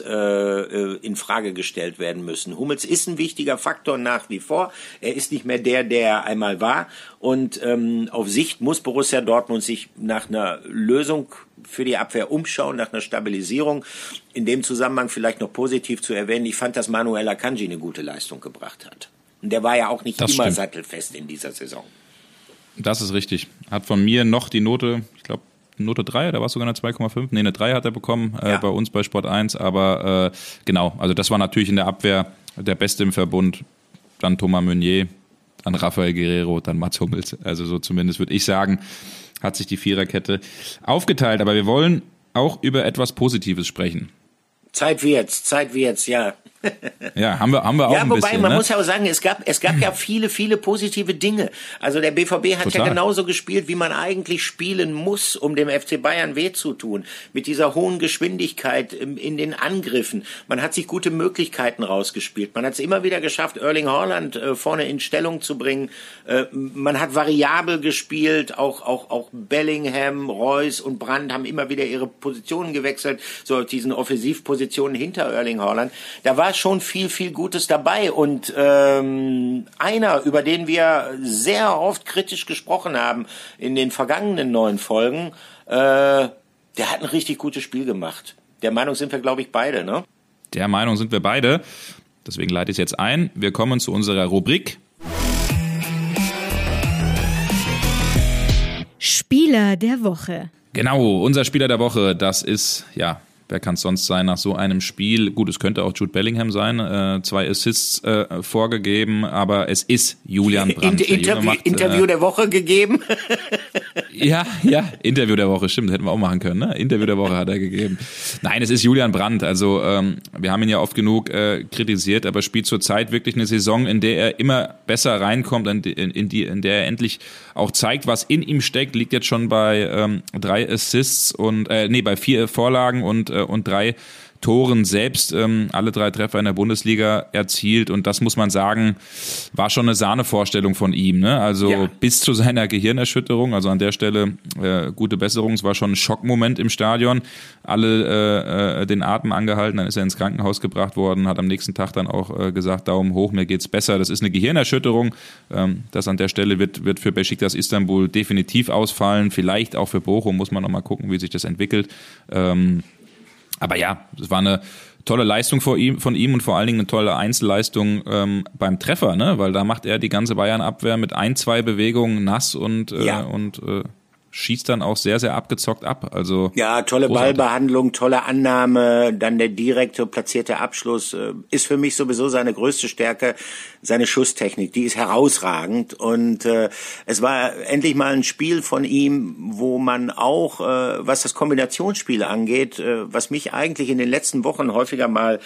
in Frage gestellt werden müssen. Hummels ist ein wichtiger Faktor nach wie vor. Er ist nicht mehr der er einmal war, und auf Sicht muss Borussia Dortmund sich nach einer Lösung für die Abwehr umschauen, nach einer Stabilisierung. In dem Zusammenhang vielleicht noch positiv zu erwähnen: Ich fand, dass Manuel Akanji eine gute Leistung gebracht hat. Und der war ja auch nicht immer sattelfest in dieser Saison. Das ist richtig. Hat von mir noch die Note, ich glaube, Note 3, oder war es sogar eine 2,5? Nee, eine 3 hat er bekommen, bei uns bei Sport 1. Aber genau, also das war natürlich in der Abwehr der Beste im Verbund. Dann Thomas Meunier, dann Rafael Guerrero, dann Mats Hummels. Also so zumindest würde ich sagen, hat sich die Viererkette aufgeteilt. Aber wir wollen auch über etwas Positives sprechen. Zeit wird's, ja. Ja, haben wir auch ein bisschen. Ja, wobei, man muss ja auch sagen, es gab ja viele positive Dinge. Also der BVB hat ja genauso gespielt, wie man eigentlich spielen muss, um dem FC Bayern weh zu tun. Mit dieser hohen Geschwindigkeit in den Angriffen. Man hat sich gute Möglichkeiten rausgespielt. Man hat es immer wieder geschafft, Erling Haaland vorne in Stellung zu bringen. Man hat variabel gespielt. Auch Bellingham, Reus und Brandt haben immer wieder ihre Positionen gewechselt. So auf diesen Offensivpositionen hinter Erling Haaland. Da war schon viel Gutes dabei, und einer, über den wir sehr oft kritisch gesprochen haben in den vergangenen 9 Folgen, der hat ein richtig gutes Spiel gemacht. Der Meinung sind wir, glaube ich, beide, ne? Der Meinung sind wir beide. Deswegen leite ich es jetzt ein. Wir kommen zu unserer Rubrik Spieler der Woche. Genau, unser Spieler der Woche, das ist, ja, wer kann es sonst sein nach so einem Spiel? Gut, es könnte auch Jude Bellingham sein, 2 Assists vorgegeben, aber es ist Julian Brandt. Interview der Woche gegeben? Ja, Interview der Woche, stimmt, hätten wir auch machen können, ne? Interview der Woche hat er gegeben. Nein, es ist Julian Brandt, also wir haben ihn ja oft genug kritisiert, aber spielt zurzeit wirklich eine Saison, in der er immer besser reinkommt, in der er endlich auch zeigt, was in ihm steckt. Liegt jetzt schon bei 3 Assists und bei 4 Vorlagen und 3 Toren selbst alle 3 Treffer in der Bundesliga erzielt und das muss man sagen, war schon eine Sahnevorstellung von ihm, ne? Also bis zu seiner Gehirnerschütterung, also an der Stelle gute Besserung, es war schon ein Schockmoment im Stadion, alle den Atem angehalten, dann ist er ins Krankenhaus gebracht worden, hat am nächsten Tag dann auch gesagt, Daumen hoch, mir geht's besser, das ist eine Gehirnerschütterung, das an der Stelle wird für Beşiktaş Istanbul definitiv ausfallen, vielleicht auch für Bochum, muss man noch mal gucken, wie sich das entwickelt. Aber ja, es war eine tolle Leistung von ihm und vor allen Dingen eine tolle Einzelleistung beim Treffer, ne? Weil da macht er die ganze Bayern-Abwehr mit 1-2 Bewegungen nass und schießt dann auch sehr, sehr abgezockt ab. Also ja, tolle großartig. Ballbehandlung, tolle Annahme, dann der direkte platzierte Abschluss ist für mich sowieso seine größte Stärke, seine Schusstechnik, die ist herausragend und es war endlich mal ein Spiel von ihm, wo man auch, was das Kombinationsspiel angeht, was mich eigentlich in den letzten Wochen häufiger mal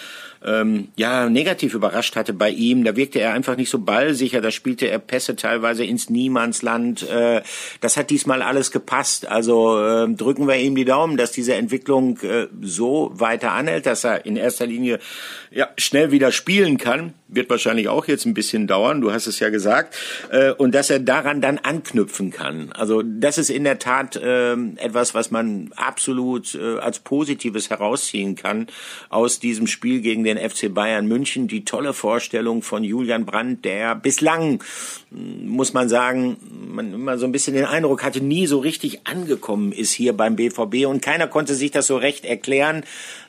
negativ überrascht hatte bei ihm. Da wirkte er einfach nicht so ballsicher, da spielte er Pässe teilweise ins Niemandsland. Das hat diesmal alles gepasst. Also drücken wir ihm die Daumen, dass diese Entwicklung so weiter anhält, dass er in erster Linie schnell wieder spielen kann. Wird wahrscheinlich auch jetzt ein bisschen dauern, du hast es ja gesagt, und dass er daran dann anknüpfen kann. Also das ist in der Tat etwas, was man absolut als Positives herausziehen kann aus diesem Spiel gegen den FC Bayern München. Die tolle Vorstellung von Julian Brandt, der bislang, muss man sagen, man immer so ein bisschen den Eindruck hatte, nie so richtig angekommen ist hier beim BVB und keiner konnte sich das so recht erklären.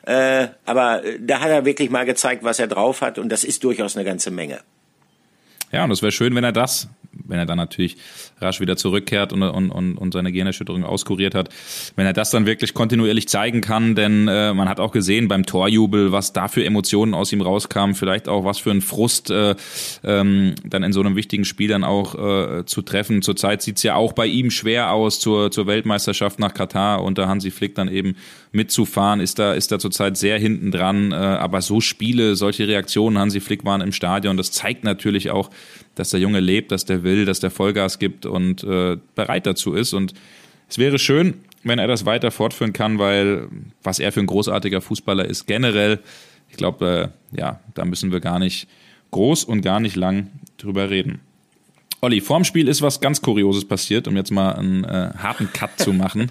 Aber da hat er wirklich mal gezeigt, was er drauf hat und das ist durchaus eine ganze Menge. Ja, und es wäre schön, wenn er dann natürlich rasch wieder zurückkehrt und seine Gehirnerschütterung auskuriert hat, wenn er das dann wirklich kontinuierlich zeigen kann, denn man hat auch gesehen beim Torjubel, was da für Emotionen aus ihm rauskamen, vielleicht auch was für ein Frust dann in so einem wichtigen Spiel dann auch zu treffen. Zurzeit sieht's ja auch bei ihm schwer aus, zur Weltmeisterschaft nach Katar unter Hansi Flick dann eben mitzufahren, ist da zurzeit sehr hinten dran, aber so Spiele, solche Reaktionen Hansi Flick waren im Stadion, das zeigt natürlich auch, dass der Junge lebt, dass der will, dass der Vollgas gibt und bereit dazu ist. Und es wäre schön, wenn er das weiter fortführen kann, weil was er für ein großartiger Fußballer ist, generell, ich glaube, da müssen wir gar nicht groß und gar nicht lang drüber reden. Olli, vorm Spiel ist was ganz Kurioses passiert, um jetzt mal einen harten Cut zu machen.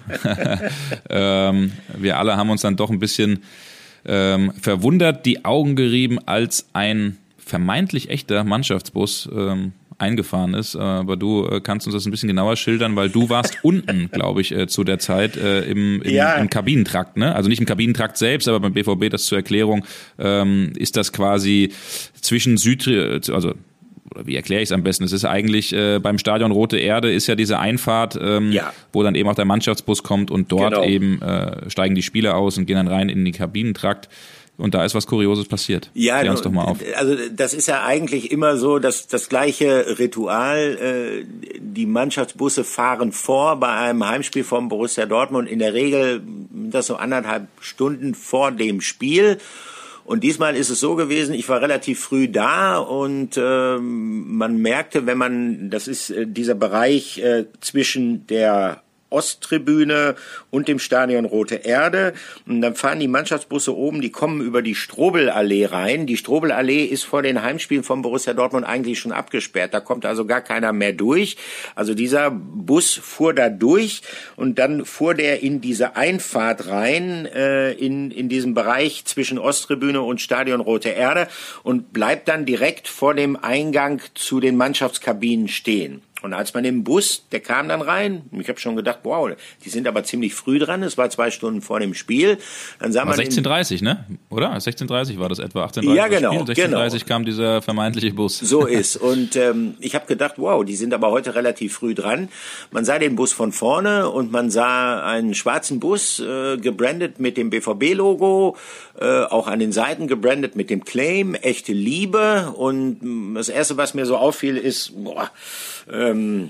Wir alle haben uns dann doch ein bisschen verwundert die Augen gerieben, als ein vermeintlich echter Mannschaftsbus eingefahren ist, aber du kannst uns das ein bisschen genauer schildern, weil du warst unten, glaube ich, zu der Zeit im Kabinentrakt, ne? Also nicht im Kabinentrakt selbst, aber beim BVB, das zur Erklärung, ist das quasi zwischen wie erkläre ich es am besten? Es ist eigentlich beim Stadion Rote Erde ist ja diese Einfahrt, wo dann eben auch der Mannschaftsbus kommt und dort eben steigen die Spieler aus und gehen dann rein in den Kabinentrakt. Und da ist was Kurioses passiert. Ja, klär uns doch mal auf. Also das ist ja eigentlich immer so, dass das gleiche Ritual. Die Mannschaftsbusse fahren vor bei einem Heimspiel vom Borussia Dortmund. In der Regel das so 1,5 Stunden vor dem Spiel. Und diesmal ist es so gewesen, ich war relativ früh da und man merkte, das ist dieser Bereich zwischen der Osttribüne und dem Stadion Rote Erde. Und dann fahren die Mannschaftsbusse oben, die kommen über die Strobelallee rein. Die Strobelallee ist vor den Heimspielen von Borussia Dortmund eigentlich schon abgesperrt. Da kommt also gar keiner mehr durch. Also dieser Bus fuhr da durch und dann fuhr der in diese Einfahrt rein, in diesem Bereich zwischen Osttribüne und Stadion Rote Erde und bleibt dann direkt vor dem Eingang zu den Mannschaftskabinen stehen. Und als man im Bus, der kam dann rein, ich habe schon gedacht, wow, die sind aber ziemlich früh dran, es war 2 Stunden vor dem Spiel. Dann sah man 16:30, ne? Oder? 16:30 war das etwa, 18:30 ja, genau, 16:30 kam dieser vermeintliche Bus. So ist. Und ich habe gedacht, wow, die sind aber heute relativ früh dran. Man sah den Bus von vorne und man sah einen schwarzen Bus, gebrandet mit dem BVB-Logo, auch an den Seiten gebrandet mit dem Claim, echte Liebe. Und das Erste, was mir so auffiel, ist,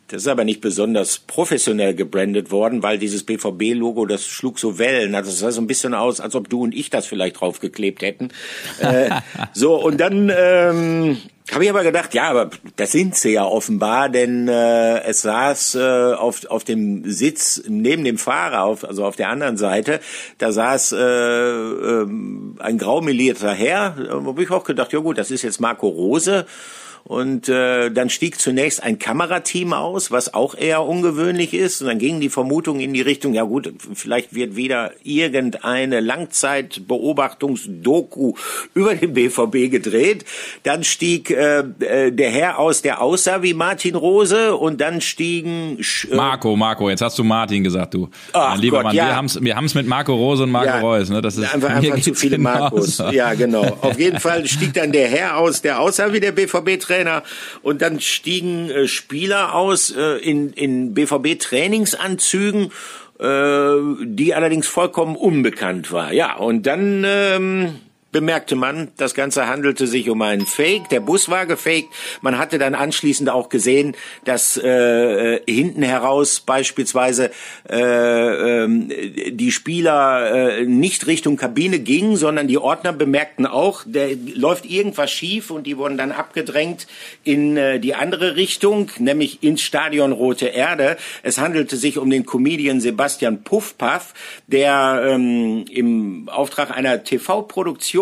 Das ist aber nicht besonders professionell gebrandet worden, weil dieses BVB-Logo, das schlug so Wellen. Also das sah so ein bisschen aus, als ob du und ich das vielleicht draufgeklebt hätten. Und dann habe ich aber gedacht, ja, aber das sind sie ja offenbar, denn es saß auf dem Sitz neben dem Fahrer, also auf der anderen Seite, da saß ein graumelierter Herr, wo habe ich auch gedacht, ja gut, das ist jetzt Marco Rose. Und dann stieg zunächst ein Kamerateam aus, was auch eher ungewöhnlich ist. Und dann gingen die Vermutungen in die Richtung, ja gut, vielleicht wird wieder irgendeine Langzeitbeobachtungsdoku über den BVB gedreht. Dann stieg der Herr aus, der aussah wie Martin Rose. Und dann stiegen... Marco, jetzt hast du Martin gesagt, du. Ach lieber Gott, Mann, ja. wir haben's mit Marco Rose und Marco Reus. Ne? Das ist einfach zu viele Marcos. Ja, genau. Auf jeden Fall stieg dann der Herr aus, der aussah wie der BVB-Trainer. Und dann stiegen Spieler aus in BVB-Trainingsanzügen, die allerdings vollkommen unbekannt war. Ja, und dann bemerkte man, das Ganze handelte sich um einen Fake. Der Bus war gefaked. Man hatte dann anschließend auch gesehen, dass hinten heraus beispielsweise die Spieler nicht Richtung Kabine gingen, sondern die Ordner bemerkten auch, da läuft irgendwas schief und die wurden dann abgedrängt in die andere Richtung, nämlich ins Stadion Rote Erde. Es handelte sich um den Comedian Sebastian Puffpaff, der im Auftrag einer TV-Produktionsfirma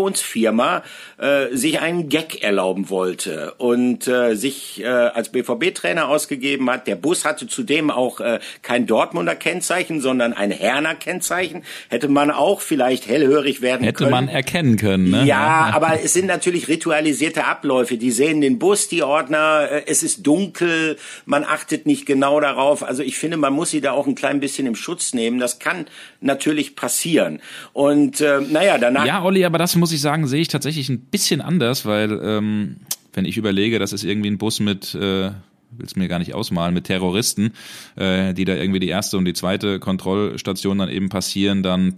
sich einen Gag erlauben wollte und sich als BVB-Trainer ausgegeben hat. Der Bus hatte zudem auch kein Dortmunder Kennzeichen, sondern ein Herner Kennzeichen. Hätte man auch vielleicht hellhörig werden können. Hätte man erkennen können, ne? Ja, aber es sind natürlich ritualisierte Abläufe. Die sehen den Bus, die Ordner, es ist dunkel, man achtet nicht genau darauf. Also ich finde, man muss sie da auch ein klein bisschen im Schutz nehmen. Das kann natürlich passieren. Und danach... Ja, Olli, aber das muss ich sagen, sehe ich tatsächlich ein bisschen anders, weil wenn ich überlege, das ist irgendwie ein Bus mit, will's mir gar nicht ausmalen, mit Terroristen, die da irgendwie die erste und die zweite Kontrollstation dann eben passieren, dann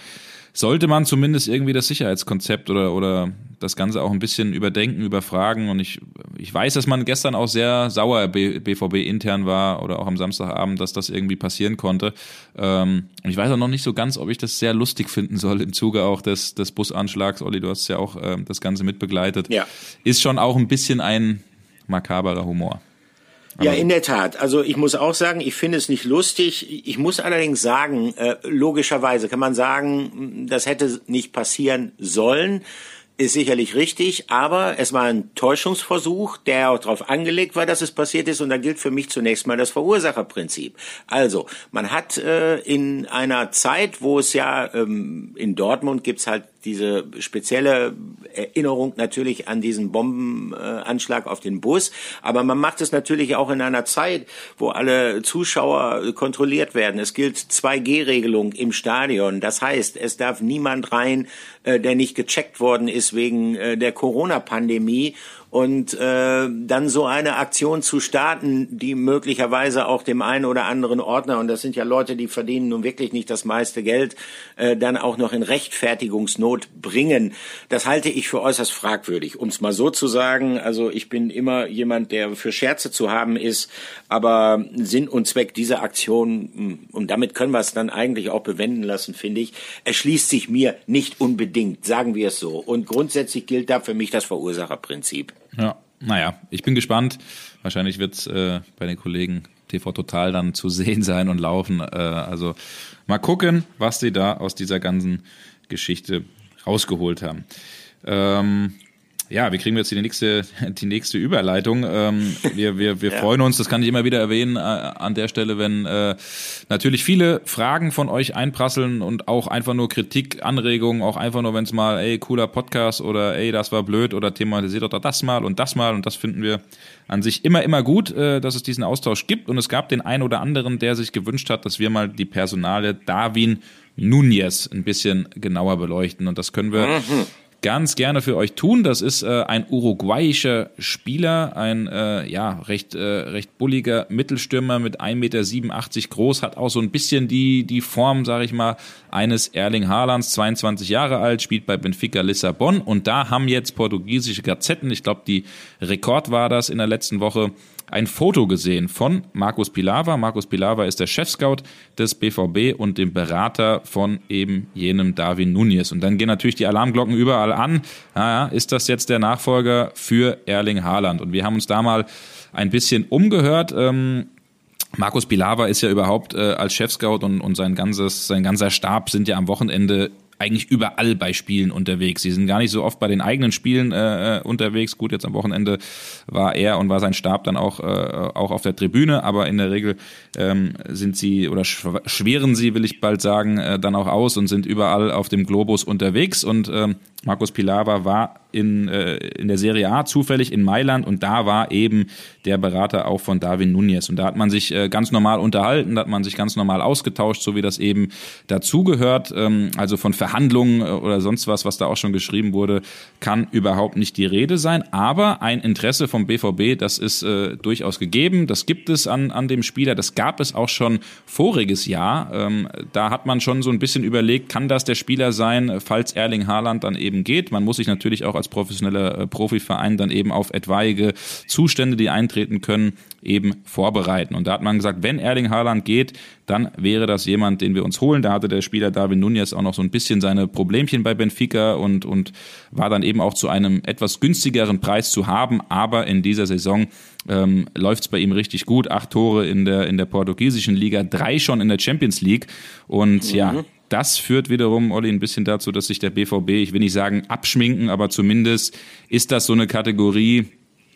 sollte man zumindest irgendwie das Sicherheitskonzept oder das Ganze auch ein bisschen überdenken, überfragen. Und ich weiß, dass man gestern auch sehr sauer BVB intern war oder auch am Samstagabend, dass das irgendwie passieren konnte. Und ich weiß auch noch nicht so ganz, ob ich das sehr lustig finden soll im Zuge auch des Busanschlags. Olli, du hast ja auch das Ganze mitbegleitet. Ja. Ist schon auch ein bisschen ein makaberer Humor. Ja, in der Tat. Also ich muss auch sagen, ich finde es nicht lustig. Ich muss allerdings sagen, logischerweise kann man sagen, das hätte nicht passieren sollen. Ist sicherlich richtig, aber es war ein Täuschungsversuch, der auch darauf angelegt war, dass es passiert ist, und da gilt für mich zunächst mal das Verursacherprinzip. Also, man hat in einer Zeit, wo es ja in Dortmund gibt's halt diese spezielle Erinnerung natürlich an diesen Bombenanschlag auf den Bus, aber man macht es natürlich auch in einer Zeit, wo alle Zuschauer kontrolliert werden. Es gilt 2G-Regelung im Stadion, das heißt, es darf niemand rein, der nicht gecheckt worden ist wegen der Corona-Pandemie. Und dann so eine Aktion zu starten, die möglicherweise auch dem einen oder anderen Ordner, und das sind ja Leute, die verdienen nun wirklich nicht das meiste Geld, dann auch noch in Rechtfertigungsnot bringen, das halte ich für äußerst fragwürdig, um es mal so zu sagen. Also ich bin immer jemand, der für Scherze zu haben ist, aber Sinn und Zweck dieser Aktion, und damit können wir es dann eigentlich auch bewenden lassen, finde ich, erschließt sich mir nicht unbedingt, sagen wir es so. Und grundsätzlich gilt da für mich das Verursacherprinzip. Ja, naja, ich bin gespannt. Wahrscheinlich wird's bei den Kollegen TV Total dann zu sehen sein und laufen. Also mal gucken, was sie da aus dieser ganzen Geschichte rausgeholt haben. Ja, wie kriegen wir jetzt die nächste Überleitung? Wir freuen uns, das kann ich immer wieder erwähnen an der Stelle, wenn natürlich viele Fragen von euch einprasseln und auch einfach nur Kritik, Anregungen, auch einfach nur, wenn es mal, ey, cooler Podcast oder ey, das war blöd oder thematisiert doch das mal und das mal, und das finden wir an sich immer gut, dass es diesen Austausch gibt, und es gab den einen oder anderen, der sich gewünscht hat, dass wir mal die Personalie Darwin Núñez ein bisschen genauer beleuchten, und das können wir ganz gerne für euch tun. Das ist ein uruguayischer Spieler, ein recht bulliger Mittelstürmer mit 1,87 Meter groß, hat auch so ein bisschen die Form, sage ich mal, eines Erling Haalands, 22 Jahre alt, spielt bei Benfica Lissabon, und da haben jetzt portugiesische Gazetten, ich glaube die Rekord war das in der letzten Woche, ein Foto gesehen von Markus Pilawa. Markus Pilawa ist der Chefscout des BVB und dem Berater von eben jenem Darwin Núñez. Und dann gehen natürlich die Alarmglocken überall an. Ist das jetzt der Nachfolger für Erling Haaland? Und wir haben uns da mal ein bisschen umgehört. Markus Pilawa ist ja überhaupt als Chefscout und sein ganzer Stab sind ja am Wochenende eigentlich überall bei Spielen unterwegs. Sie sind gar nicht so oft bei den eigenen Spielen unterwegs. Gut, jetzt am Wochenende war er und war sein Stab dann auch auf der Tribüne, aber in der Regel sind sie oder schweren sie, will ich bald sagen, dann auch aus und sind überall auf dem Globus unterwegs. Und Markus Pilawa war in der Serie A zufällig in Mailand und da war eben der Berater auch von Darwin Núñez. Und da hat man sich ganz normal unterhalten, da hat man sich ganz normal ausgetauscht, so wie das eben dazugehört. Also von Verhandlungen oder sonst was da auch schon geschrieben wurde, kann überhaupt nicht die Rede sein. Aber ein Interesse vom BVB, das ist durchaus gegeben. Das gibt es an dem Spieler. Das gab es auch schon voriges Jahr. Da hat man schon so ein bisschen überlegt, kann das der Spieler sein, falls Erling Haaland dann eben geht. Man muss sich natürlich auch als professioneller Profiverein dann eben auf etwaige Zustände, die eintreten können, eben vorbereiten. Und da hat man gesagt, wenn Erling Haaland geht, dann wäre das jemand, den wir uns holen. Da hatte der Spieler Darwin Núñez auch noch so ein bisschen seine Problemchen bei Benfica und war dann eben auch zu einem etwas günstigeren Preis zu haben. Aber in dieser Saison läuft es bei ihm richtig gut. 8 Tore in der portugiesischen Liga, 3 schon in der Champions League. Und das führt wiederum, Olli, ein bisschen dazu, dass sich der BVB, ich will nicht sagen abschminken, aber zumindest ist das so eine Kategorie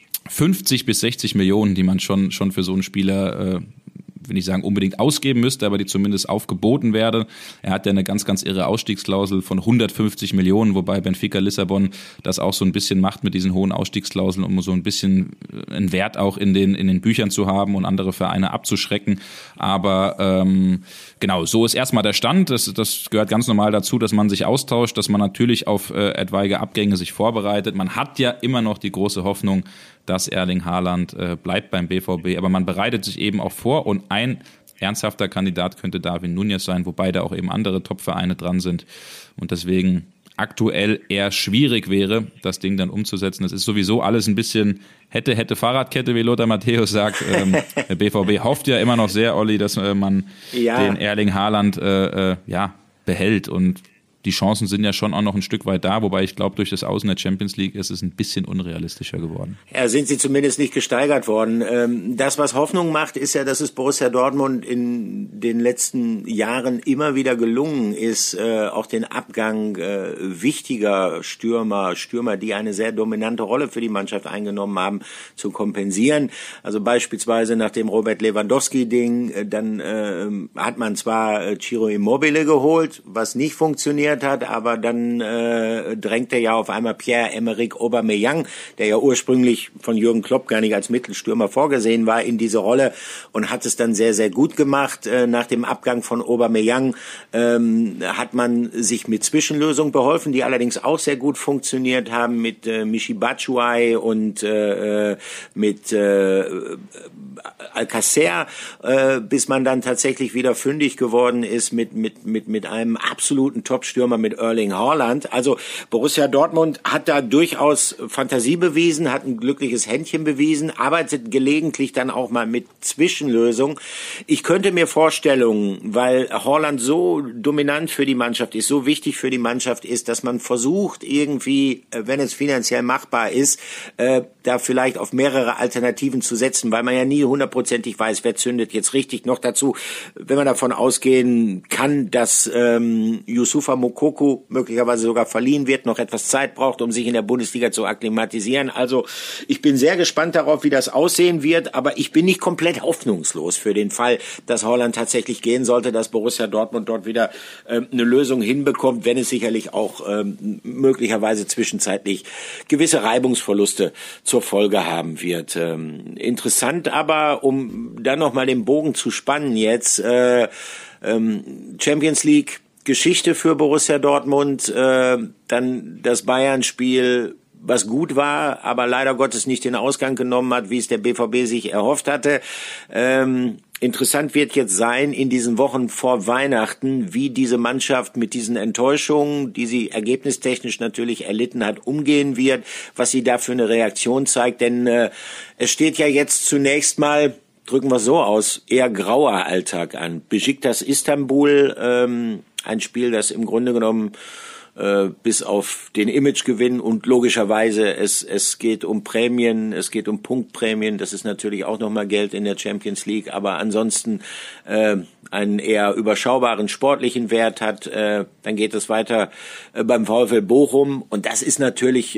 50 bis 60 Millionen, die man schon für so einen Spieler, will ich sagen, unbedingt ausgeben müsste, aber die zumindest aufgeboten werde. Er hat ja eine ganz, ganz irre Ausstiegsklausel von 150 Millionen, wobei Benfica Lissabon das auch so ein bisschen macht mit diesen hohen Ausstiegsklauseln, um so ein bisschen einen Wert auch in den Büchern zu haben und andere Vereine abzuschrecken. Aber genau, so ist erstmal der Stand. Das gehört ganz normal dazu, dass man sich austauscht, dass man natürlich auf etwaige Abgänge sich vorbereitet. Man hat ja immer noch die große Hoffnung, dass Erling Haaland bleibt beim BVB. Aber man bereitet sich eben auch vor und ein ernsthafter Kandidat könnte Darwin Núñez sein, wobei da auch eben andere Top-Vereine dran sind. Und deswegen aktuell eher schwierig wäre, das Ding dann umzusetzen. Das ist sowieso alles ein bisschen hätte Fahrradkette, wie Lothar Matthäus sagt. Der BVB hofft ja immer noch sehr, Olli, dass man den Erling Haaland behält und die Chancen sind ja schon auch noch ein Stück weit da, wobei ich glaube, durch das Aus in der Champions League ist es ein bisschen unrealistischer geworden. Ja, sind sie zumindest nicht gesteigert worden. Das, was Hoffnung macht, ist ja, dass es Borussia Dortmund in den letzten Jahren immer wieder gelungen ist, auch den Abgang wichtiger Stürmer, die eine sehr dominante Rolle für die Mannschaft eingenommen haben, zu kompensieren. Also beispielsweise nach dem Robert Lewandowski-Ding, dann hat man zwar Ciro Immobile geholt, was nicht funktioniert hat, aber dann drängt er ja auf einmal Pierre-Emerick Aubameyang, der ja ursprünglich von Jürgen Klopp gar nicht als Mittelstürmer vorgesehen war, in diese Rolle und hat es dann sehr, sehr gut gemacht. Nach dem Abgang von Aubameyang hat man sich mit Zwischenlösungen beholfen, die allerdings auch sehr gut funktioniert haben, mit Michy Batshuayi und mit Alcacer, bis man dann tatsächlich wieder fündig geworden ist mit einem absoluten Top-Stürmer, mit Erling Haaland. Also Borussia Dortmund hat da durchaus Fantasie bewiesen, hat ein glückliches Händchen bewiesen, arbeitet gelegentlich dann auch mal mit Zwischenlösungen. Ich könnte mir Vorstellungen, weil Haaland so dominant für die Mannschaft ist, so wichtig für die Mannschaft ist, dass man versucht irgendwie, wenn es finanziell machbar ist, da vielleicht auf mehrere Alternativen zu setzen, weil man ja nie hundertprozentig weiß, wer zündet jetzt richtig. Noch dazu, wenn man davon ausgehen kann, dass Youssoufa Moukoko möglicherweise sogar verliehen wird, noch etwas Zeit braucht, um sich in der Bundesliga zu akklimatisieren. Also ich bin sehr gespannt darauf, wie das aussehen wird, aber ich bin nicht komplett hoffnungslos für den Fall, dass Haaland tatsächlich gehen sollte, dass Borussia Dortmund dort wieder eine Lösung hinbekommt, wenn es sicherlich auch möglicherweise zwischenzeitlich gewisse Reibungsverluste zur Folge haben wird. Interessant aber, um dann nochmal den Bogen zu spannen jetzt, Champions League Geschichte für Borussia Dortmund, dann das Bayern-Spiel was gut war, aber leider Gottes nicht den Ausgang genommen hat, wie es der BVB sich erhofft hatte. Interessant wird jetzt sein, in diesen Wochen vor Weihnachten, wie diese Mannschaft mit diesen Enttäuschungen, die sie ergebnistechnisch natürlich erlitten hat, umgehen wird, was sie da für eine Reaktion zeigt. Denn es steht ja jetzt zunächst mal, drücken wir so aus, eher grauer Alltag an. Besiktas Istanbul, ein Spiel, das im Grunde genommen bis auf den Imagegewinn und logischerweise es geht um Prämien, es geht um Punktprämien, das ist natürlich auch nochmal Geld in der Champions League, aber ansonsten einen eher überschaubaren sportlichen Wert hat. Dann geht es weiter beim VfL Bochum und das ist natürlich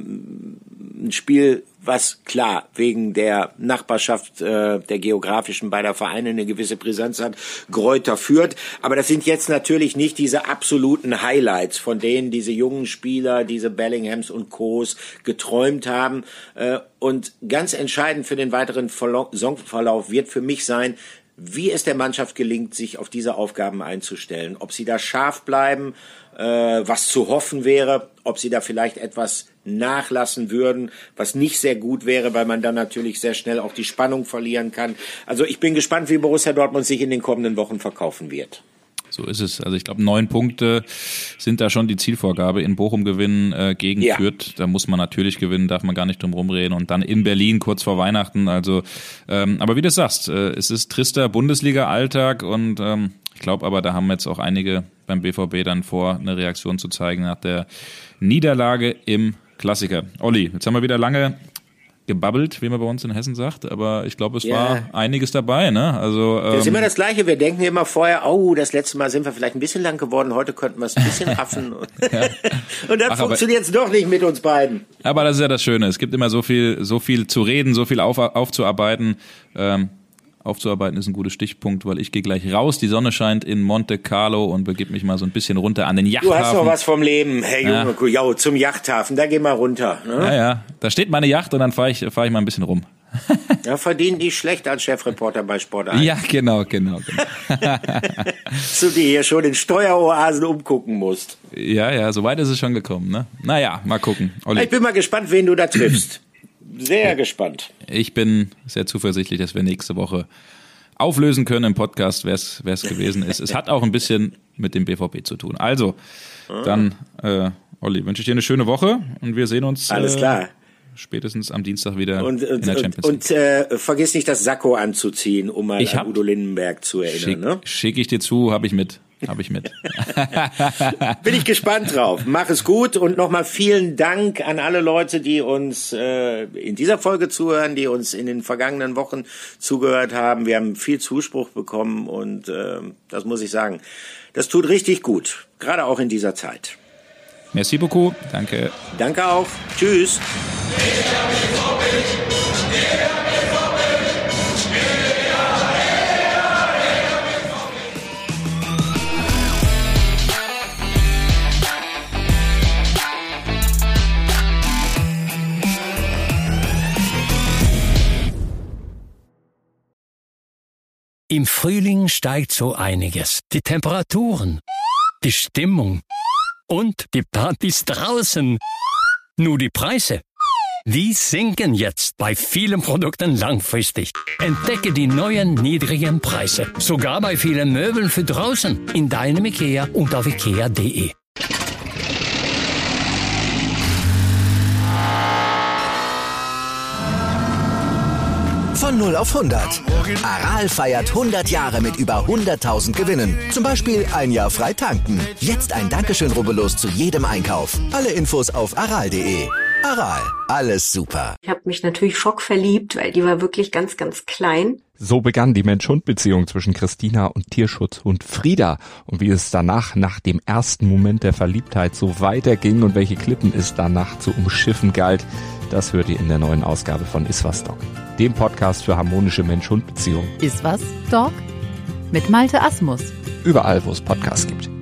ein Spiel, was klar wegen der Nachbarschaft der geografischen beider Vereine eine gewisse Brisanz hat, Greuther Fürth. Aber das sind jetzt natürlich nicht diese absoluten Highlights, von denen diese jungen Spieler, diese Bellinghams und Co's geträumt haben. Und ganz entscheidend für den weiteren Saisonverlauf wird für mich sein, wie es der Mannschaft gelingt, sich auf diese Aufgaben einzustellen. Ob sie da scharf bleiben, was zu hoffen wäre, ob sie da vielleicht etwas nachlassen würden, was nicht sehr gut wäre, weil man dann natürlich sehr schnell auch die Spannung verlieren kann. Also ich bin gespannt, wie Borussia Dortmund sich in den kommenden Wochen verkaufen wird. So ist es. Also ich glaube, 9 Punkte sind da schon die Zielvorgabe. In Bochum gewinnen gegen Fürth, da muss man natürlich gewinnen, darf man gar nicht drum rumreden. Und dann in Berlin kurz vor Weihnachten. Also, aber wie du sagst, es ist trister Bundesliga-Alltag und ich glaube aber, da haben jetzt auch einige beim BVB dann vor, eine Reaktion zu zeigen nach der Niederlage im Klassiker. Olli, jetzt haben wir wieder lange gebabbelt, wie man bei uns in Hessen sagt, aber ich glaube, es war einiges dabei, ne? Also das ist immer das Gleiche, wir denken immer vorher, das letzte Mal sind wir vielleicht ein bisschen lang geworden, heute könnten wir es ein bisschen raffen und dann funktioniert es doch nicht mit uns beiden. Aber das ist ja das Schöne, es gibt immer so viel zu reden, so viel aufzuarbeiten. Aufzuarbeiten ist ein guter Stichpunkt, weil ich gehe gleich raus, die Sonne scheint in Monte Carlo und begebe mich mal so ein bisschen runter an den Yachthafen. Du hast noch was vom Leben, hey Junge, zum Yachthafen, da geh mal runter. Ne? Ja, da steht meine Yacht und dann fahr ich mal ein bisschen rum. Ja, verdient nicht schlecht als Chefreporter bei Sport 1. Ja, genau. Dass du dir hier schon in Steueroasen umgucken musst. Ja, so weit ist es schon gekommen, ne? Naja, mal gucken. Olli. Ich bin mal gespannt, wen du da triffst. Sehr gespannt. Ich bin sehr zuversichtlich, dass wir nächste Woche auflösen können im Podcast, wer es gewesen ist. Es hat auch ein bisschen mit dem BVB zu tun. Also, dann, Olli, wünsche ich dir eine schöne Woche und wir sehen uns alles klar. Spätestens am Dienstag wieder in der Champions League. Und vergiss nicht, das Sakko anzuziehen, um mal an Udo Lindenberg zu erinnern. Schicke ich dir zu, habe ich mit. Bin ich gespannt drauf. Mach es gut und nochmal vielen Dank an alle Leute, die uns in dieser Folge zuhören, die uns in den vergangenen Wochen zugehört haben. Wir haben viel Zuspruch bekommen und das muss ich sagen, das tut richtig gut, gerade auch in dieser Zeit. Merci beaucoup, danke. Danke auch, tschüss. Im Frühling steigt so einiges. Die Temperaturen, die Stimmung und die Partys draußen. Nur die Preise, die sinken jetzt bei vielen Produkten langfristig. Entdecke die neuen niedrigen Preise. Sogar bei vielen Möbeln für draußen. In deinem IKEA und auf IKEA.de. Von 0 auf 100. Aral feiert 100 Jahre mit über 100.000 Gewinnen. Zum Beispiel ein Jahr frei tanken. Jetzt ein Dankeschön, rubbellos zu jedem Einkauf. Alle Infos auf aral.de. Aral, alles super. Ich habe mich natürlich schockverliebt, weil die war wirklich ganz, ganz klein. So begann die Mensch-Hund-Beziehung zwischen Christina und Tierschutzhund Frieda. Und wie es danach, nach dem ersten Moment der Verliebtheit, so weiterging und welche Klippen es danach zu umschiffen galt, das hört ihr in der neuen Ausgabe von Iswas Dog, dem Podcast für harmonische Mensch-Hund-Beziehungen. Iswas Dog mit Malte Asmus. Überall, wo es Podcasts gibt.